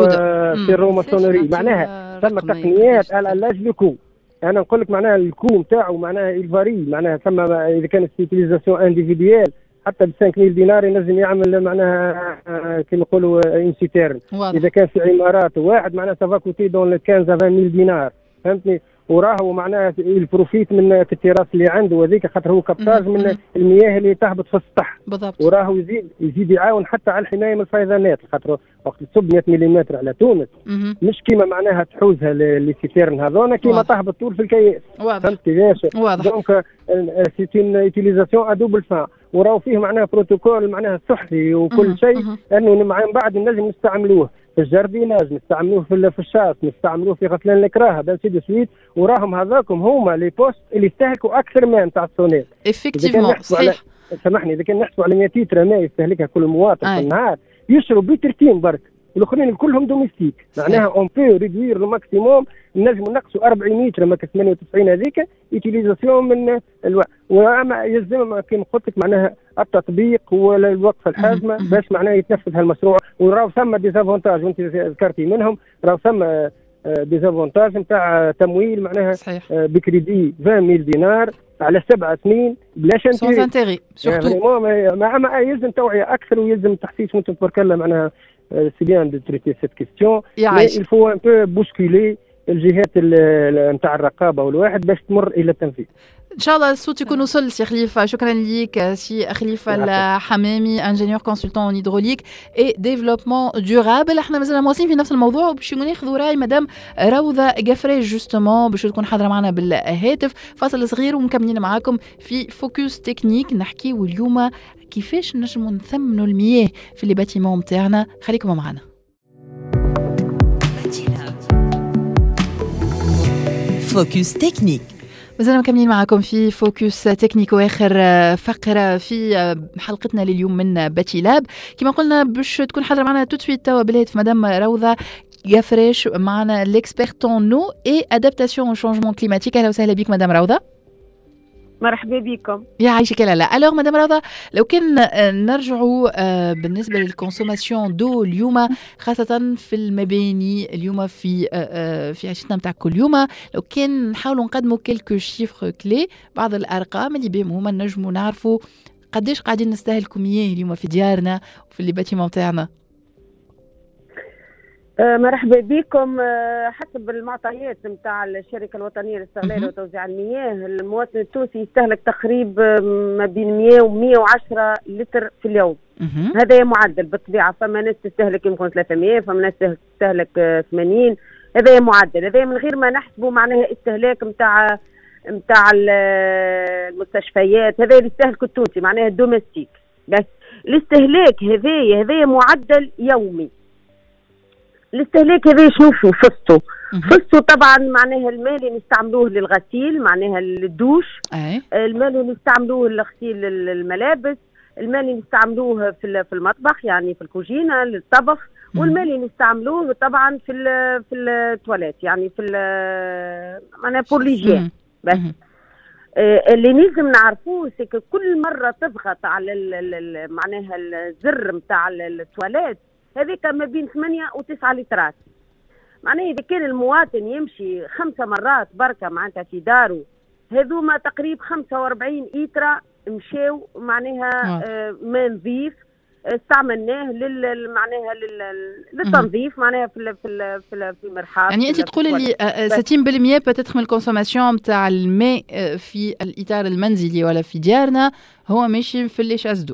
Speaker 7: سيرو ماسونري، معناها ثم تقنيات على لاج لو كو. انا نقول لك معناها الكو نتاعو معناها الفاري معناها ثم اذا كانت سيتيليزاسيون انديفيديال حتى ب 5000 دينار ينجم يعمل معناها كما نقولوا ان سيتيرن. اذا كان في عمارات واحد معناها سافا كوتي دون 15 20000 دينار، فهمتني؟ وراهو معناها البروفيت من التراس اللي عنده وذيك خاطر هو كابتاج من المياه اللي تهبط في السطح
Speaker 2: بالضبط،
Speaker 7: وراهو يزيد يعاون حتى على الحمايه من الفيضانات خاطر وقت تصب 100 ملم على تونس مش كيما معناها تحوزها لي سيتيرن هذونا كيما تهبط طول في الكياس، فهمت كيفاش؟ دونك سيتين يوتيليزاسيون ادوبل فان وراهو فيه معناها بروتوكول معناها صحي وكل شيء انه من بعد نجم نستعملوه. في الجارديناج، نستعملوه في الشاص، نستعملوه في غسلان الكراهه بان سي سويت. وراهم هذاكم هما لي بوست اللي يستهلكوا اكثر ماء نتاع السونيت.
Speaker 2: افكتيفمون صحيح.
Speaker 7: سامحني، اذا كان نحسبوا على 100 لتر ماء يستهلكها كل مواطن في النهار، يشرب بترتين برك، والاخرين كلهم دوميستيك. معناها اون بو ريدوير لو ماكسيموم، نجموا نقصوا 40 لتر ماك 98 هذيك يوتيليزاسيون من وما يلزم كما قلت لك معناها التطبيق والوقفه الحازمه باش معناها يتنفذ هالمشروع. وراو ثم ديزافونتاج وانت ذكرتي منهم، راو ثم ديزافونتاج نتاع تمويل معناها بكريدي 20,000 دينار على 7 سنين بلا
Speaker 2: شانتيغي سورتو.
Speaker 7: ما يلزم توعيه اكثر ويلزم تحسيس. وانت تبارك الله معناها سي بيان دو تريتي سيت كيستيون، مي il faut un peu bousculer الجهات نتاع الرقابه والواحد باش تمر الى التنفيذ.
Speaker 2: ان شاء الله الصوت يكون وصل سي خليفه. شكرا ليك سي خليفه الحمامي، انجينيور كونسلتون اون هيدروليك اي ديفلوبمون ديورابل. احنا مازلنا مواصلين في نفس الموضوع وباش ناخذوا راي مدام روضه قفريش جوستومون باش تكون حاضره معنا بالهاتف. فاصل صغير ومكملين معاكم في فوكس تكنيك. نحكيو اليوم كيفاش نجموا نثمنوا المياه في لي باتيمون نتاعنا. خليكم معنا.
Speaker 1: فوكس تكنيك.
Speaker 2: مازلنا مكملين معكم في فوكس تكنيك واخر فقره في حلقتنا لليوم من باتي لاب. كما قلنا باش تكون حاضره معنا تو سويت توا بالهاتف مدام روضه قفريش معنا ليكسبيرت اون نو اي ادابتاسيون او شونجمون كليماتيك. اهلا وسهلا بك مدام روضه.
Speaker 8: مرحبا بكم.
Speaker 2: يعيشك. لا الوغ مدام روضه، لو كان نرجعوا بالنسبه للكونسوماسيون دو اليوم خاصه في المباني اليوم في عيشتنا نتاع كل يوم، لو كان نحاولوا نقدموا كلكو شيفر كلي، بعض الارقام اللي بهم هما نجموا نعرفوا قداش قاعدين نستهلكوا مياه اليوم في ديارنا وفي لي باتيمون تاعنا.
Speaker 8: مرحبا بكم. حسب المعطيات نتاع الشركه الوطنيه للاستغلال وتوزيع المياه، المواطن التونسي يستهلك تقريبا ما بين 100 و 110 لتر في اليوم. هذا معدل بالطبيعه، فما ناس تستهلك يمكن 300، فما ناس تستهلك 80. هذا معدل، هذا من غير ما نحسبوا معناها استهلاك نتاع المستشفيات. هذا اللي يستهلك التونسي معناها الدوميستيك. بس الاستهلاك هذا معدل يومي. الاستهلاك هذا شنو فسته طبعا معناها الماء اللي نستعملوه للغسيل معناها الدوش، الماء اللي نستعملوه لغسيل الملابس، الماء اللي نستعملوه في المطبخ يعني في الكوجينه للطبخ، والماء اللي نستعملوه طبعا في التواليت يعني في معناها بور ليجين. بس اللي لازم نعرفوه سي كل مره تضغط على معناها الزر نتاع التواليت هذيك ما بين 8 و 9 لترات. معناها إذا كان المواطن يمشي 5 مرات بركة معناتها في داره، هذوما تقريبا 45 لتر مشاو معناها ماء نظيف استعملناه معناها للتنظيف معناها في المرحاض.
Speaker 2: يعني انت تقولي لي 60% بتدخل من الكونسوماسيون نتاع الماء في الاطار المنزلي ولا في ديارنا هو ماشي في اللي شازدو.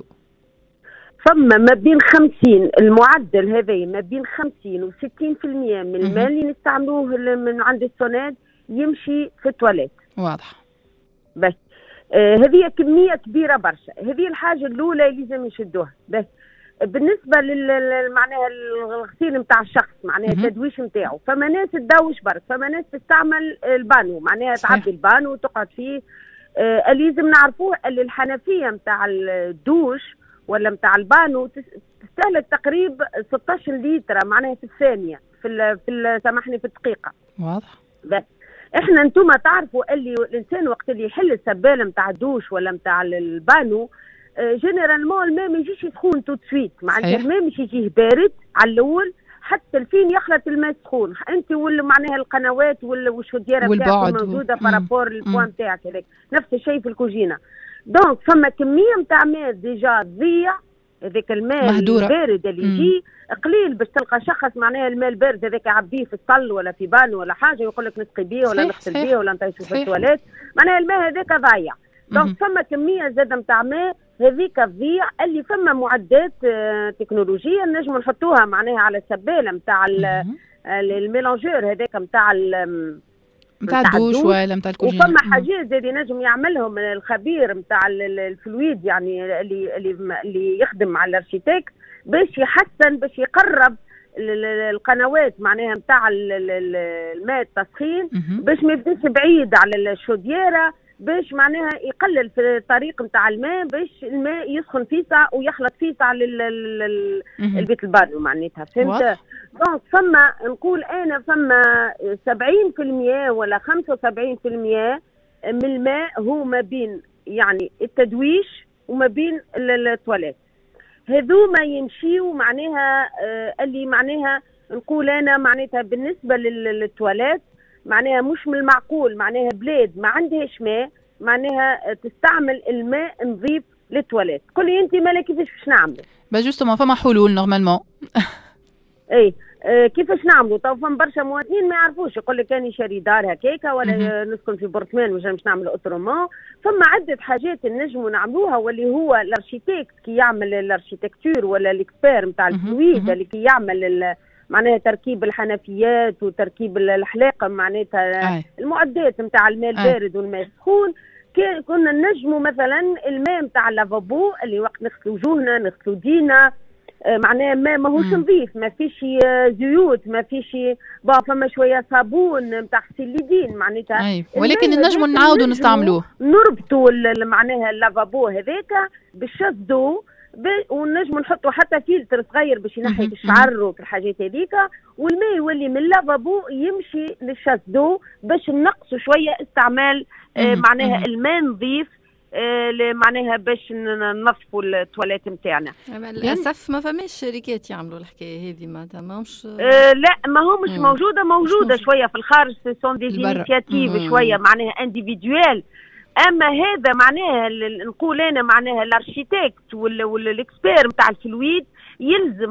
Speaker 8: فما ما بين 50 المعدل هذا ما بين 50 و 60% من الماء اللي نستعملوه من عند السوناد يمشي في التواليت.
Speaker 2: واضح.
Speaker 8: بس هذه كمية كبيرة برشا. هذه الحاجة الأولى اللي لازم نشدوها. بس بالنسبة معناها الغسيل نتاع الشخص معناها التدويش نتاعو، فما ناس تدوش برك، فما ناس تستعمل البانو معناها تعبي البانو وتقعد فيه. اللي لازم نعرفوه اللي الحنفية نتاع الدوش ولا نتاع البانو تستهلك تقريبا 16 لتر معناها في الثانية في سامحني في الدقيقة.
Speaker 2: واضح.
Speaker 8: بس احنا انتم تعرفوا اللي الانسان وقت اللي يحل السبالة نتاع الدوش ولا نتاع البانو جينيرالمون الماء ما يجيش يسخون تو سويت، معناتها الماء مش يجيه بارد على الاول حتى الفين يخلط الماء سخون. انت معناها القنوات والشديره بتاعكم موجوده بارابور البوان تاعك هذاك، نفس الشيء في الكوجينه. دونك فما كميه نتاع ماء ديجا تضيع، هذاك الماء البارد اللي يجي قليل باش تلقى شخص معناها الماء البارد هذاك يعبيه في الصل ولا في بانو ولا حاجه يقول لك نسقي بيه ولا نغسل بيه ولا نطيشو في التواليت، معناها الماء هذاك ضايع. دونك فما كميه زاده نتاع ماء هذيك تضيع، اللي فما معدات تكنولوجيه نجموا نحطوها معناها على السباله نتاع الميلانجور هذاك نتاع
Speaker 2: الدوش ولا نتاع الكوجين.
Speaker 8: وفما حاجات زي نجم يعملهم الخبير نتاع الفلويد يعني اللي يخدم مع الارشيتكت باش يحسن باش يقرب القنوات معناها نتاع الماء التسخين باش ما يبداش بعيد على الشوديره، باش معناها يقلل في الطريق نتاع الماء، باش الماء يسخن فيسع ويخلط فيسع البيت البارو معناتها، فهمت؟ دونك فما نقول انا فما 70% ولا 75% من الماء هو ما بين يعني التدويش وما بين التواليت. هذوما يمشيوا معناها اللي معناها نقول انا معناتها بالنسبه للتواليت معناها مش من المعقول معناها بلاد ما عندهاش ماء معناها تستعمل الماء نظيف للتواليت. قل لي انت مالك كيفاش باش نعملوا؟
Speaker 2: جوستومون فما حلول نورمالمون.
Speaker 8: اي كيفاش نعملوا؟ تو فما برشا مواطنين ما يعرفوش، يقول لك كاني شاري دار هكاكا ولا نسكن في برطمان مش نعمل اوترومون. فما عده حاجات نجموا نعملوها، واللي هو الارشيتكت كي يعمل الارشيتكتور ولا الاكسبير نتاع الفلويد اللي كي يعمل معناها تركيب الحنفيات وتركيب الحلاقه معناتها المعدات نتاع الماء البارد والماء السخون. كنا نجموا مثلا الماء نتاع اللافابو اللي وقت نغسلوا وجوهنا نغسلوا دينا معناها ماهوش نظيف، ما فيش زيوت، ما فيش فما شويه صابون نتاع السيليدين معناتها
Speaker 2: ولكن نجموا نعاودوا نستعملوه،
Speaker 8: نربطوا معناها اللافابو هذاك بالشدو ونجموا نحطوا حتى فلتر صغير باش ينحي الشعر والحاجات هذيك، والماء يولي من اللافابو يمشي للشدو باش نقصوا شويه استعمال معناها الماء نظيف معناها باش ننظفوا التواليت نتاعنا.
Speaker 3: للاسف ما فماش شركات يعملوا الحكايه هذه معناتها ماهمش
Speaker 8: لا ما هو مش موجوده شويه في الخارج، سون دي انيشياتيف شويه معناها انديفيدوال. اما هذا معناها نقول انا معناها الارشيتكت والاكسبير نتاع الفلويد يلزم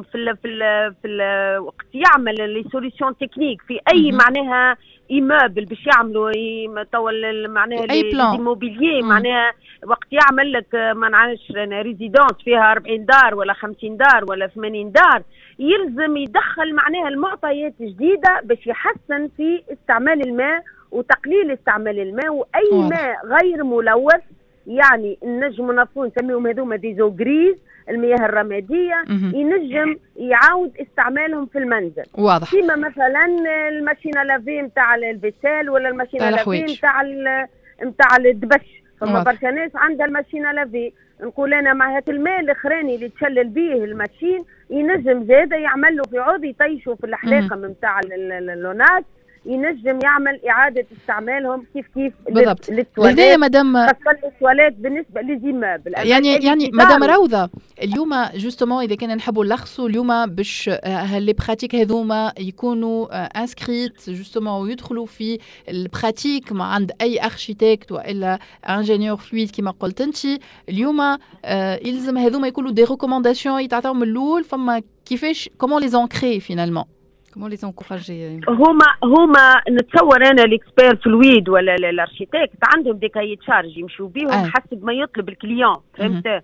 Speaker 8: في وقت يعمل لي سوليسيون تكنيك في اي معناها ايموبل باش يعملوا معناها لي موبيليي معناها وقت يعمل لك ما نعرفش ريزيدونس فيها 40 دار ولا 50 دار ولا 80 دار، يلزم يدخل معناها المعطيات جديده باش يحسن في استعمال الماء وتقليل استعمال الماء، واي ماء غير ملوث يعني النجم نصون نسميهم هذوما ديزوغريز المياه الرماديه ينجم يعاود استعمالهم في المنزل.
Speaker 2: واضح.
Speaker 8: كيما مثلا الماشينه لافي نتاع الفيسال ولا الماشينه لافي نتاع الدبش، فما برشا ناس عندها الماشينه لافي. نقول انا مع هذا الماء الاخراني اللي تشلل به الماشين ينجم زاده يعمل له في عوض يطيشوا في الحلاقه نتاع اللونات، ينجم يعمل إعادة استعمالهم كيف
Speaker 2: بالضبط. للتواليت
Speaker 8: مدام التواليت بالنسبة لزيمابل
Speaker 2: يعني مدام روضة اليوم جوستومون إذا كنا نحبوا نلخصوا اليوم باش هاللي براتيك هذوما يكونوا انسكريت جوستومون ويدخلوا في البراتيك عند أي أرشيتكت وإلا انجينيور فلويد كما قلت أنت اليوم يلزم هذوما يكونوا دي ريكومانداسيون يتعطاو من الأول فما كيفاش كومون لي زونكري فينالمون
Speaker 3: كومون لي زونكوراجي.
Speaker 8: هما نتصور انا الاكسبير فلويد ولا الارشيتكت عندهم دي كاي تشارج يمشوا بيهم حسب ما يطلب الكليون، فهمت؟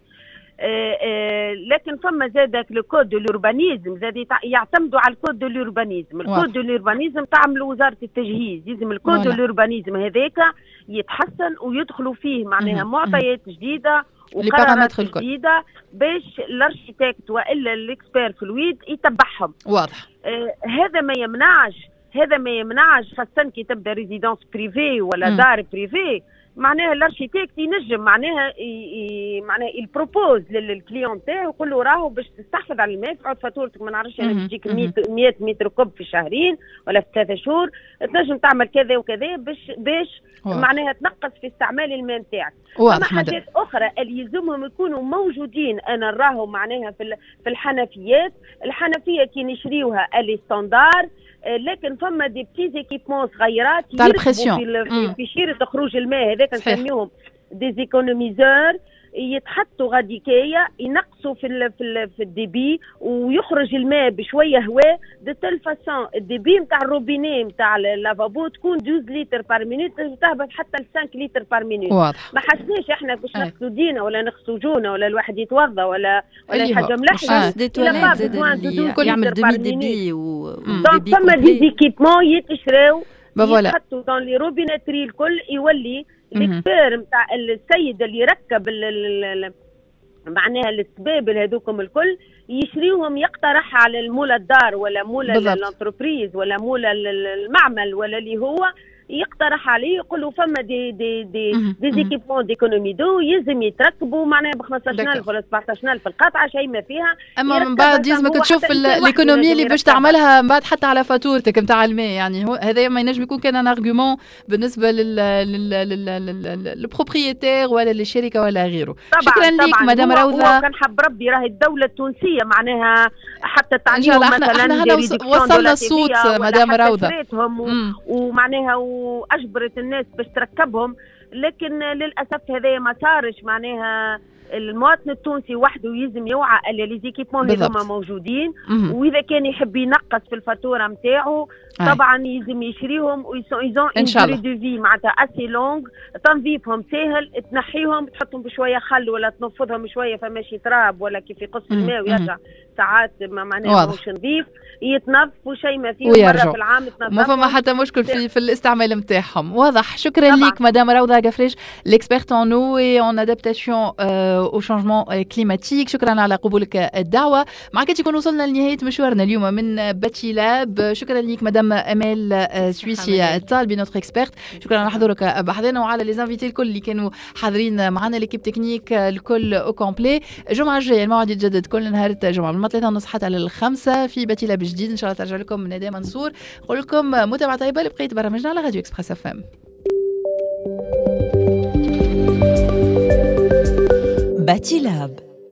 Speaker 8: لكن فما زادك لو كود دو لوربانيزم زاد يعتمدوا على الكود دو لوربانيزم. الكود دو لوربانيزم تعمل وزاره التجهيز، لازم الكود دو لوربانيزم هذاك يتحسن ويدخلوا فيه معناها معطيات جديده وقرارات جديده باش الارشيتكت والا الاكسبير فلويد يتبعهم.
Speaker 2: واضح.
Speaker 8: هذا ما يمنعش خاصة كي تبدا ريزيدونس بريفي ولا دار بريفي معناها الارشيتكت ينجم معناها يبروبوز للكليون تاعو يقول له راهو باش تستحفظ على الماء تعود فاتورتك ما نعرفش انا تجيك 100 متر كوب في شهرين ولا في 3 شهور تنجم تعمل كذا وكذا باش معناها تنقص في استعمال الماء نتاعك.
Speaker 2: وما
Speaker 8: حاجات اخرى اللي يلزمهم يكونوا موجودين انا نراهم معناها في الحنفيات. الحنفيه كي نشريوها اللي ستاندار لكن فما دي بتي زيكيبمون صغيرات في شيرة خروج الماء هذاك نسميهم دي زيكونوميزور يتحطوا غاديكيه ينقصوا في الديبي ويخرج الماء بشويه هواء دو تيل فاسون الديبي نتاع الروبيني نتاع اللافابو تكون 12 لتر بار مينوت تهبط حتى ل 5 لتر بار مينوت.
Speaker 2: واضح.
Speaker 8: ما حسناش احنا باش نغسلوا دينا ولا نغسلوا جونا ولا الواحد يتوضا ولا حاجه ملحه
Speaker 3: يعمل دمي ديبي
Speaker 8: وديبي فما دي زيكيبمون يتشراو يحطوا دون لي روبيناتري الكل يولي الاكسبير نتاع السيد اللي يركب معناها السبابل هذوكم الكل يشريوهم، يقترح على المولى الدار ولا مولى الانتربريز ولا مولى المعمل ولا اللي هو يقترح عليه، يقول له فما دي زيكيبمون ديكونومي دو يلزم يتركبوا معناها ب 15000 ولا 17000 القطعه، شيء ما فيها.
Speaker 2: اما من بعد لازمك تشوف الايكونومي اللي باش تعملها من بعد حتى على فاتورتك نتاع الماء. يعني هذا ما ينجم يكون كان ارغيومون بالنسبه للبروبريتير ولا للشركه ولا غيره. شكرا لك مدام روضه.
Speaker 8: كان حب ربي راهي الدوله التونسيه معناها حتى تعليم مثلا
Speaker 2: احنا وصلنا الصوت مدام روضه
Speaker 8: ومعناها واجبرت الناس باش تركبهم، لكن للاسف هذا ما صارش. معناها المواطن التونسي وحده يلزم يوعى اللي لي زيكيبمون هذوما موجودين، واذا كان يحب ينقص في الفاتوره نتاعو طبعا يلزم يشريهم ويزون ان شاء الله دو في معناتها اسي لونغ، تنظيفهم ساهل، تنحيهم تحطهم بشويه خل ولا تنفضهم شويه فماشي تراب ولا كيف يقص الماء ويرجع ساعات ما معناها مش نظيف، يتنظفوا شيء ما فيه مره في العام تنظفهم،
Speaker 2: ما فما حتى مشكل في الاستعمال نتاعهم. واضح. شكرا لك مدام روضه غفريش l'experte en eau et en adaptation au changement climatique. شكرا على قبولك الدعوه. معك تكون وصلنا لنهايه مشوارنا اليوم من باتشي لاب. شكرا لك مدام امال سويسي الطالبي نوتر اكسبيرت. شكرا على حضورك بحضرنا وعلى لي انفيتي الكل اللي كانوا حاضرين معنا، ليكيب تكنيك الكل او كومبلي. الجمعه الجايه الموعد يتجدد كل نهار الجمعه من 3:30 حتى ل5 في باتشي لاب جديد ان شاء الله. ترجع لكم ندى منصور. نقول لكم متابعه طيبه لبقيه برامجنا على راديو اكسبريس اف ام.
Speaker 1: باتشي لاب.